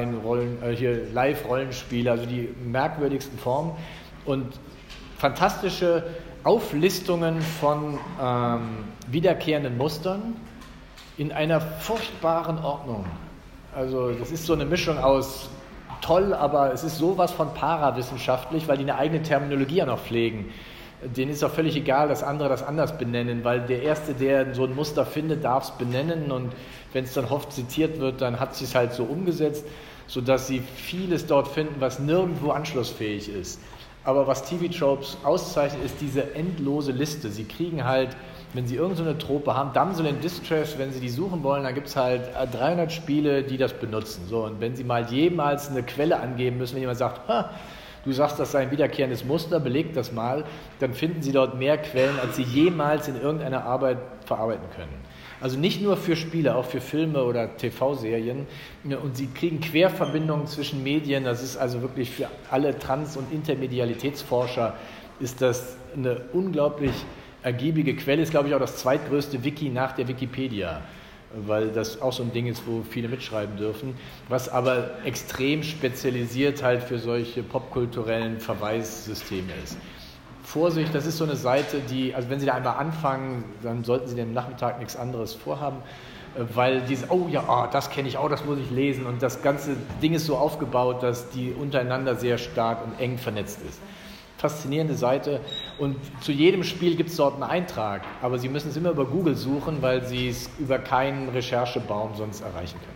Live-Rollenspiele, also die merkwürdigsten Formen und fantastische Auflistungen von wiederkehrenden Mustern in einer furchtbaren Ordnung. Also das ist so eine Mischung aus toll, aber es ist sowas von parawissenschaftlich, weil die eine eigene Terminologie auch noch pflegen. Denen ist auch völlig egal, dass andere das anders benennen, weil der Erste, der so ein Muster findet, darf es benennen und wenn es dann oft zitiert wird, dann hat sie es halt so umgesetzt, sodass sie vieles dort finden, was nirgendwo anschlussfähig ist. Aber was TV-Tropes auszeichnet, ist diese endlose Liste. Sie kriegen halt, wenn sie irgend so eine Trope haben, Damsel in Distress, wenn sie die suchen wollen, dann gibt es halt 300 Spiele, die das benutzen. So, und wenn sie mal jemals eine Quelle angeben müssen, wenn jemand sagt, du sagst, das sei ein wiederkehrendes Muster, beleg das mal, dann finden sie dort mehr Quellen, als sie jemals in irgendeiner Arbeit verarbeiten können. Also nicht nur für Spiele, auch für Filme oder TV-Serien. Und sie kriegen Querverbindungen zwischen Medien. Das ist also wirklich für alle Trans- und Intermedialitätsforscher ist das eine unglaublich ergiebige Quelle. Ist, glaube ich, auch das zweitgrößte Wiki nach der Wikipedia, weil das auch so ein Ding ist, wo viele mitschreiben dürfen, was aber extrem spezialisiert halt für solche popkulturellen Verweissysteme ist. Vorsicht, das ist so eine Seite, die, also wenn Sie da einmal anfangen, dann sollten Sie den Nachmittag nichts anderes vorhaben, weil dieses, das kenne ich auch, das muss ich lesen und das ganze Ding ist so aufgebaut, dass die untereinander sehr stark und eng vernetzt ist. Faszinierende Seite und zu jedem Spiel gibt es dort einen Eintrag, aber Sie müssen es immer über Google suchen, weil Sie es über keinen Recherchebaum sonst erreichen können.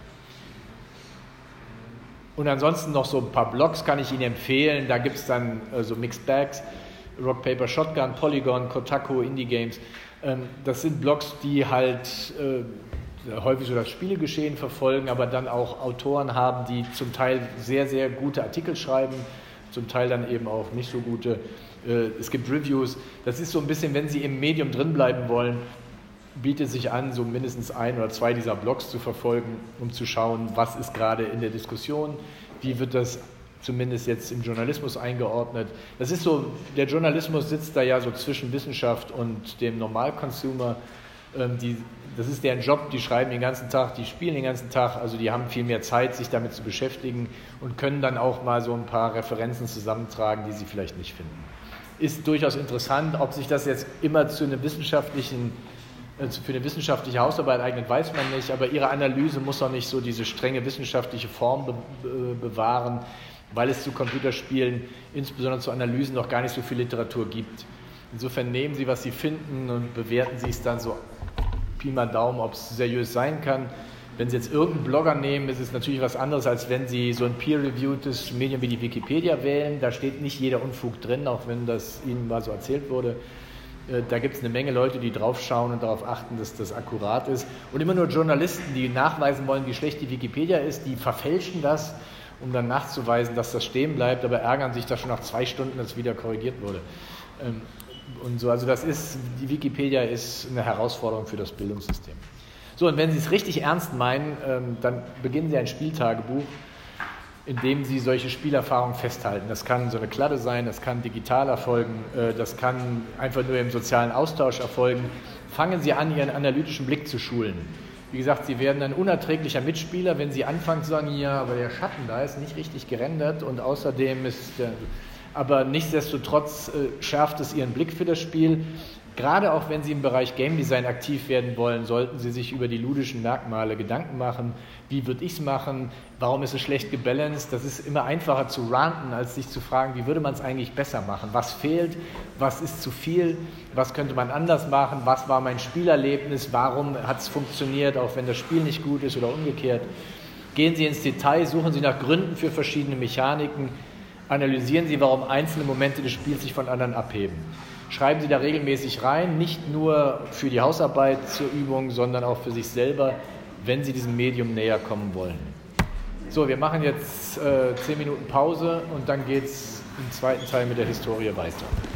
Und ansonsten noch so ein paar Blogs kann ich Ihnen empfehlen, da gibt es dann so Mixed Bags, Rock, Paper, Shotgun, Polygon, Kotaku, Indie Games. Das sind Blogs, die halt häufig so das Spielegeschehen verfolgen, aber dann auch Autoren haben, die zum Teil sehr, sehr gute Artikel schreiben, zum Teil dann eben auch nicht so gute. Es gibt Reviews. Das ist so ein bisschen, wenn Sie im Medium drin bleiben wollen, bietet sich an, so mindestens 1 oder 2 dieser Blogs zu verfolgen, um zu schauen, was ist gerade in der Diskussion, wie wird das zumindest jetzt im Journalismus eingeordnet. Das ist so, der Journalismus sitzt da ja so zwischen Wissenschaft und dem Normalconsumer. Das ist deren Job, die schreiben den ganzen Tag, die spielen den ganzen Tag, also die haben viel mehr Zeit, sich damit zu beschäftigen und können dann auch mal so ein paar Referenzen zusammentragen, die sie vielleicht nicht finden. Ist durchaus interessant, ob sich das jetzt immer für eine wissenschaftliche Hausarbeit eignet, weiß man nicht, aber ihre Analyse muss auch nicht so diese strenge wissenschaftliche Form bewahren, weil es zu Computerspielen, insbesondere zu Analysen, noch gar nicht so viel Literatur gibt. Insofern nehmen Sie, was Sie finden und bewerten Sie es dann so Pi mal Daumen, ob es seriös sein kann. Wenn Sie jetzt irgendeinen Blogger nehmen, ist es natürlich was anderes, als wenn Sie so ein peer-reviewtes Medium wie die Wikipedia wählen. Da steht nicht jeder Unfug drin, auch wenn das Ihnen mal so erzählt wurde. Da gibt es eine Menge Leute, die drauf schauen und darauf achten, dass das akkurat ist. Und immer nur Journalisten, die nachweisen wollen, wie schlecht die Wikipedia ist, die verfälschen das, um dann nachzuweisen, dass das stehen bleibt, aber ärgern sich, dass schon nach 2 Stunden das wieder korrigiert wurde. Und so, also die Wikipedia ist eine Herausforderung für das Bildungssystem. So, und wenn Sie es richtig ernst meinen, dann beginnen Sie ein Spieltagebuch, in dem Sie solche Spielerfahrungen festhalten. Das kann so eine Kladde sein, das kann digital erfolgen, das kann einfach nur im sozialen Austausch erfolgen. Fangen Sie an, Ihren analytischen Blick zu schulen. Wie gesagt, Sie werden ein unerträglicher Mitspieler, wenn Sie anfangen zu sagen, ja, aber der Schatten da ist nicht richtig gerendert und außerdem aber nichtsdestotrotz schärft es Ihren Blick für das Spiel. Gerade auch wenn Sie im Bereich Game Design aktiv werden wollen, sollten Sie sich über die ludischen Merkmale Gedanken machen. Wie würde ich es machen? Warum ist es schlecht gebalanced? Das ist immer einfacher zu ranten, als sich zu fragen, wie würde man es eigentlich besser machen? Was fehlt? Was ist zu viel? Was könnte man anders machen? Was war mein Spielerlebnis? Warum hat es funktioniert, auch wenn das Spiel nicht gut ist oder umgekehrt? Gehen Sie ins Detail, suchen Sie nach Gründen für verschiedene Mechaniken, analysieren Sie, warum einzelne Momente des Spiels sich von anderen abheben. Schreiben Sie da regelmäßig rein, nicht nur für die Hausarbeit zur Übung, sondern auch für sich selber, wenn Sie diesem Medium näher kommen wollen. So, wir machen jetzt 10 Minuten Pause und dann geht es im zweiten Teil mit der Historie weiter.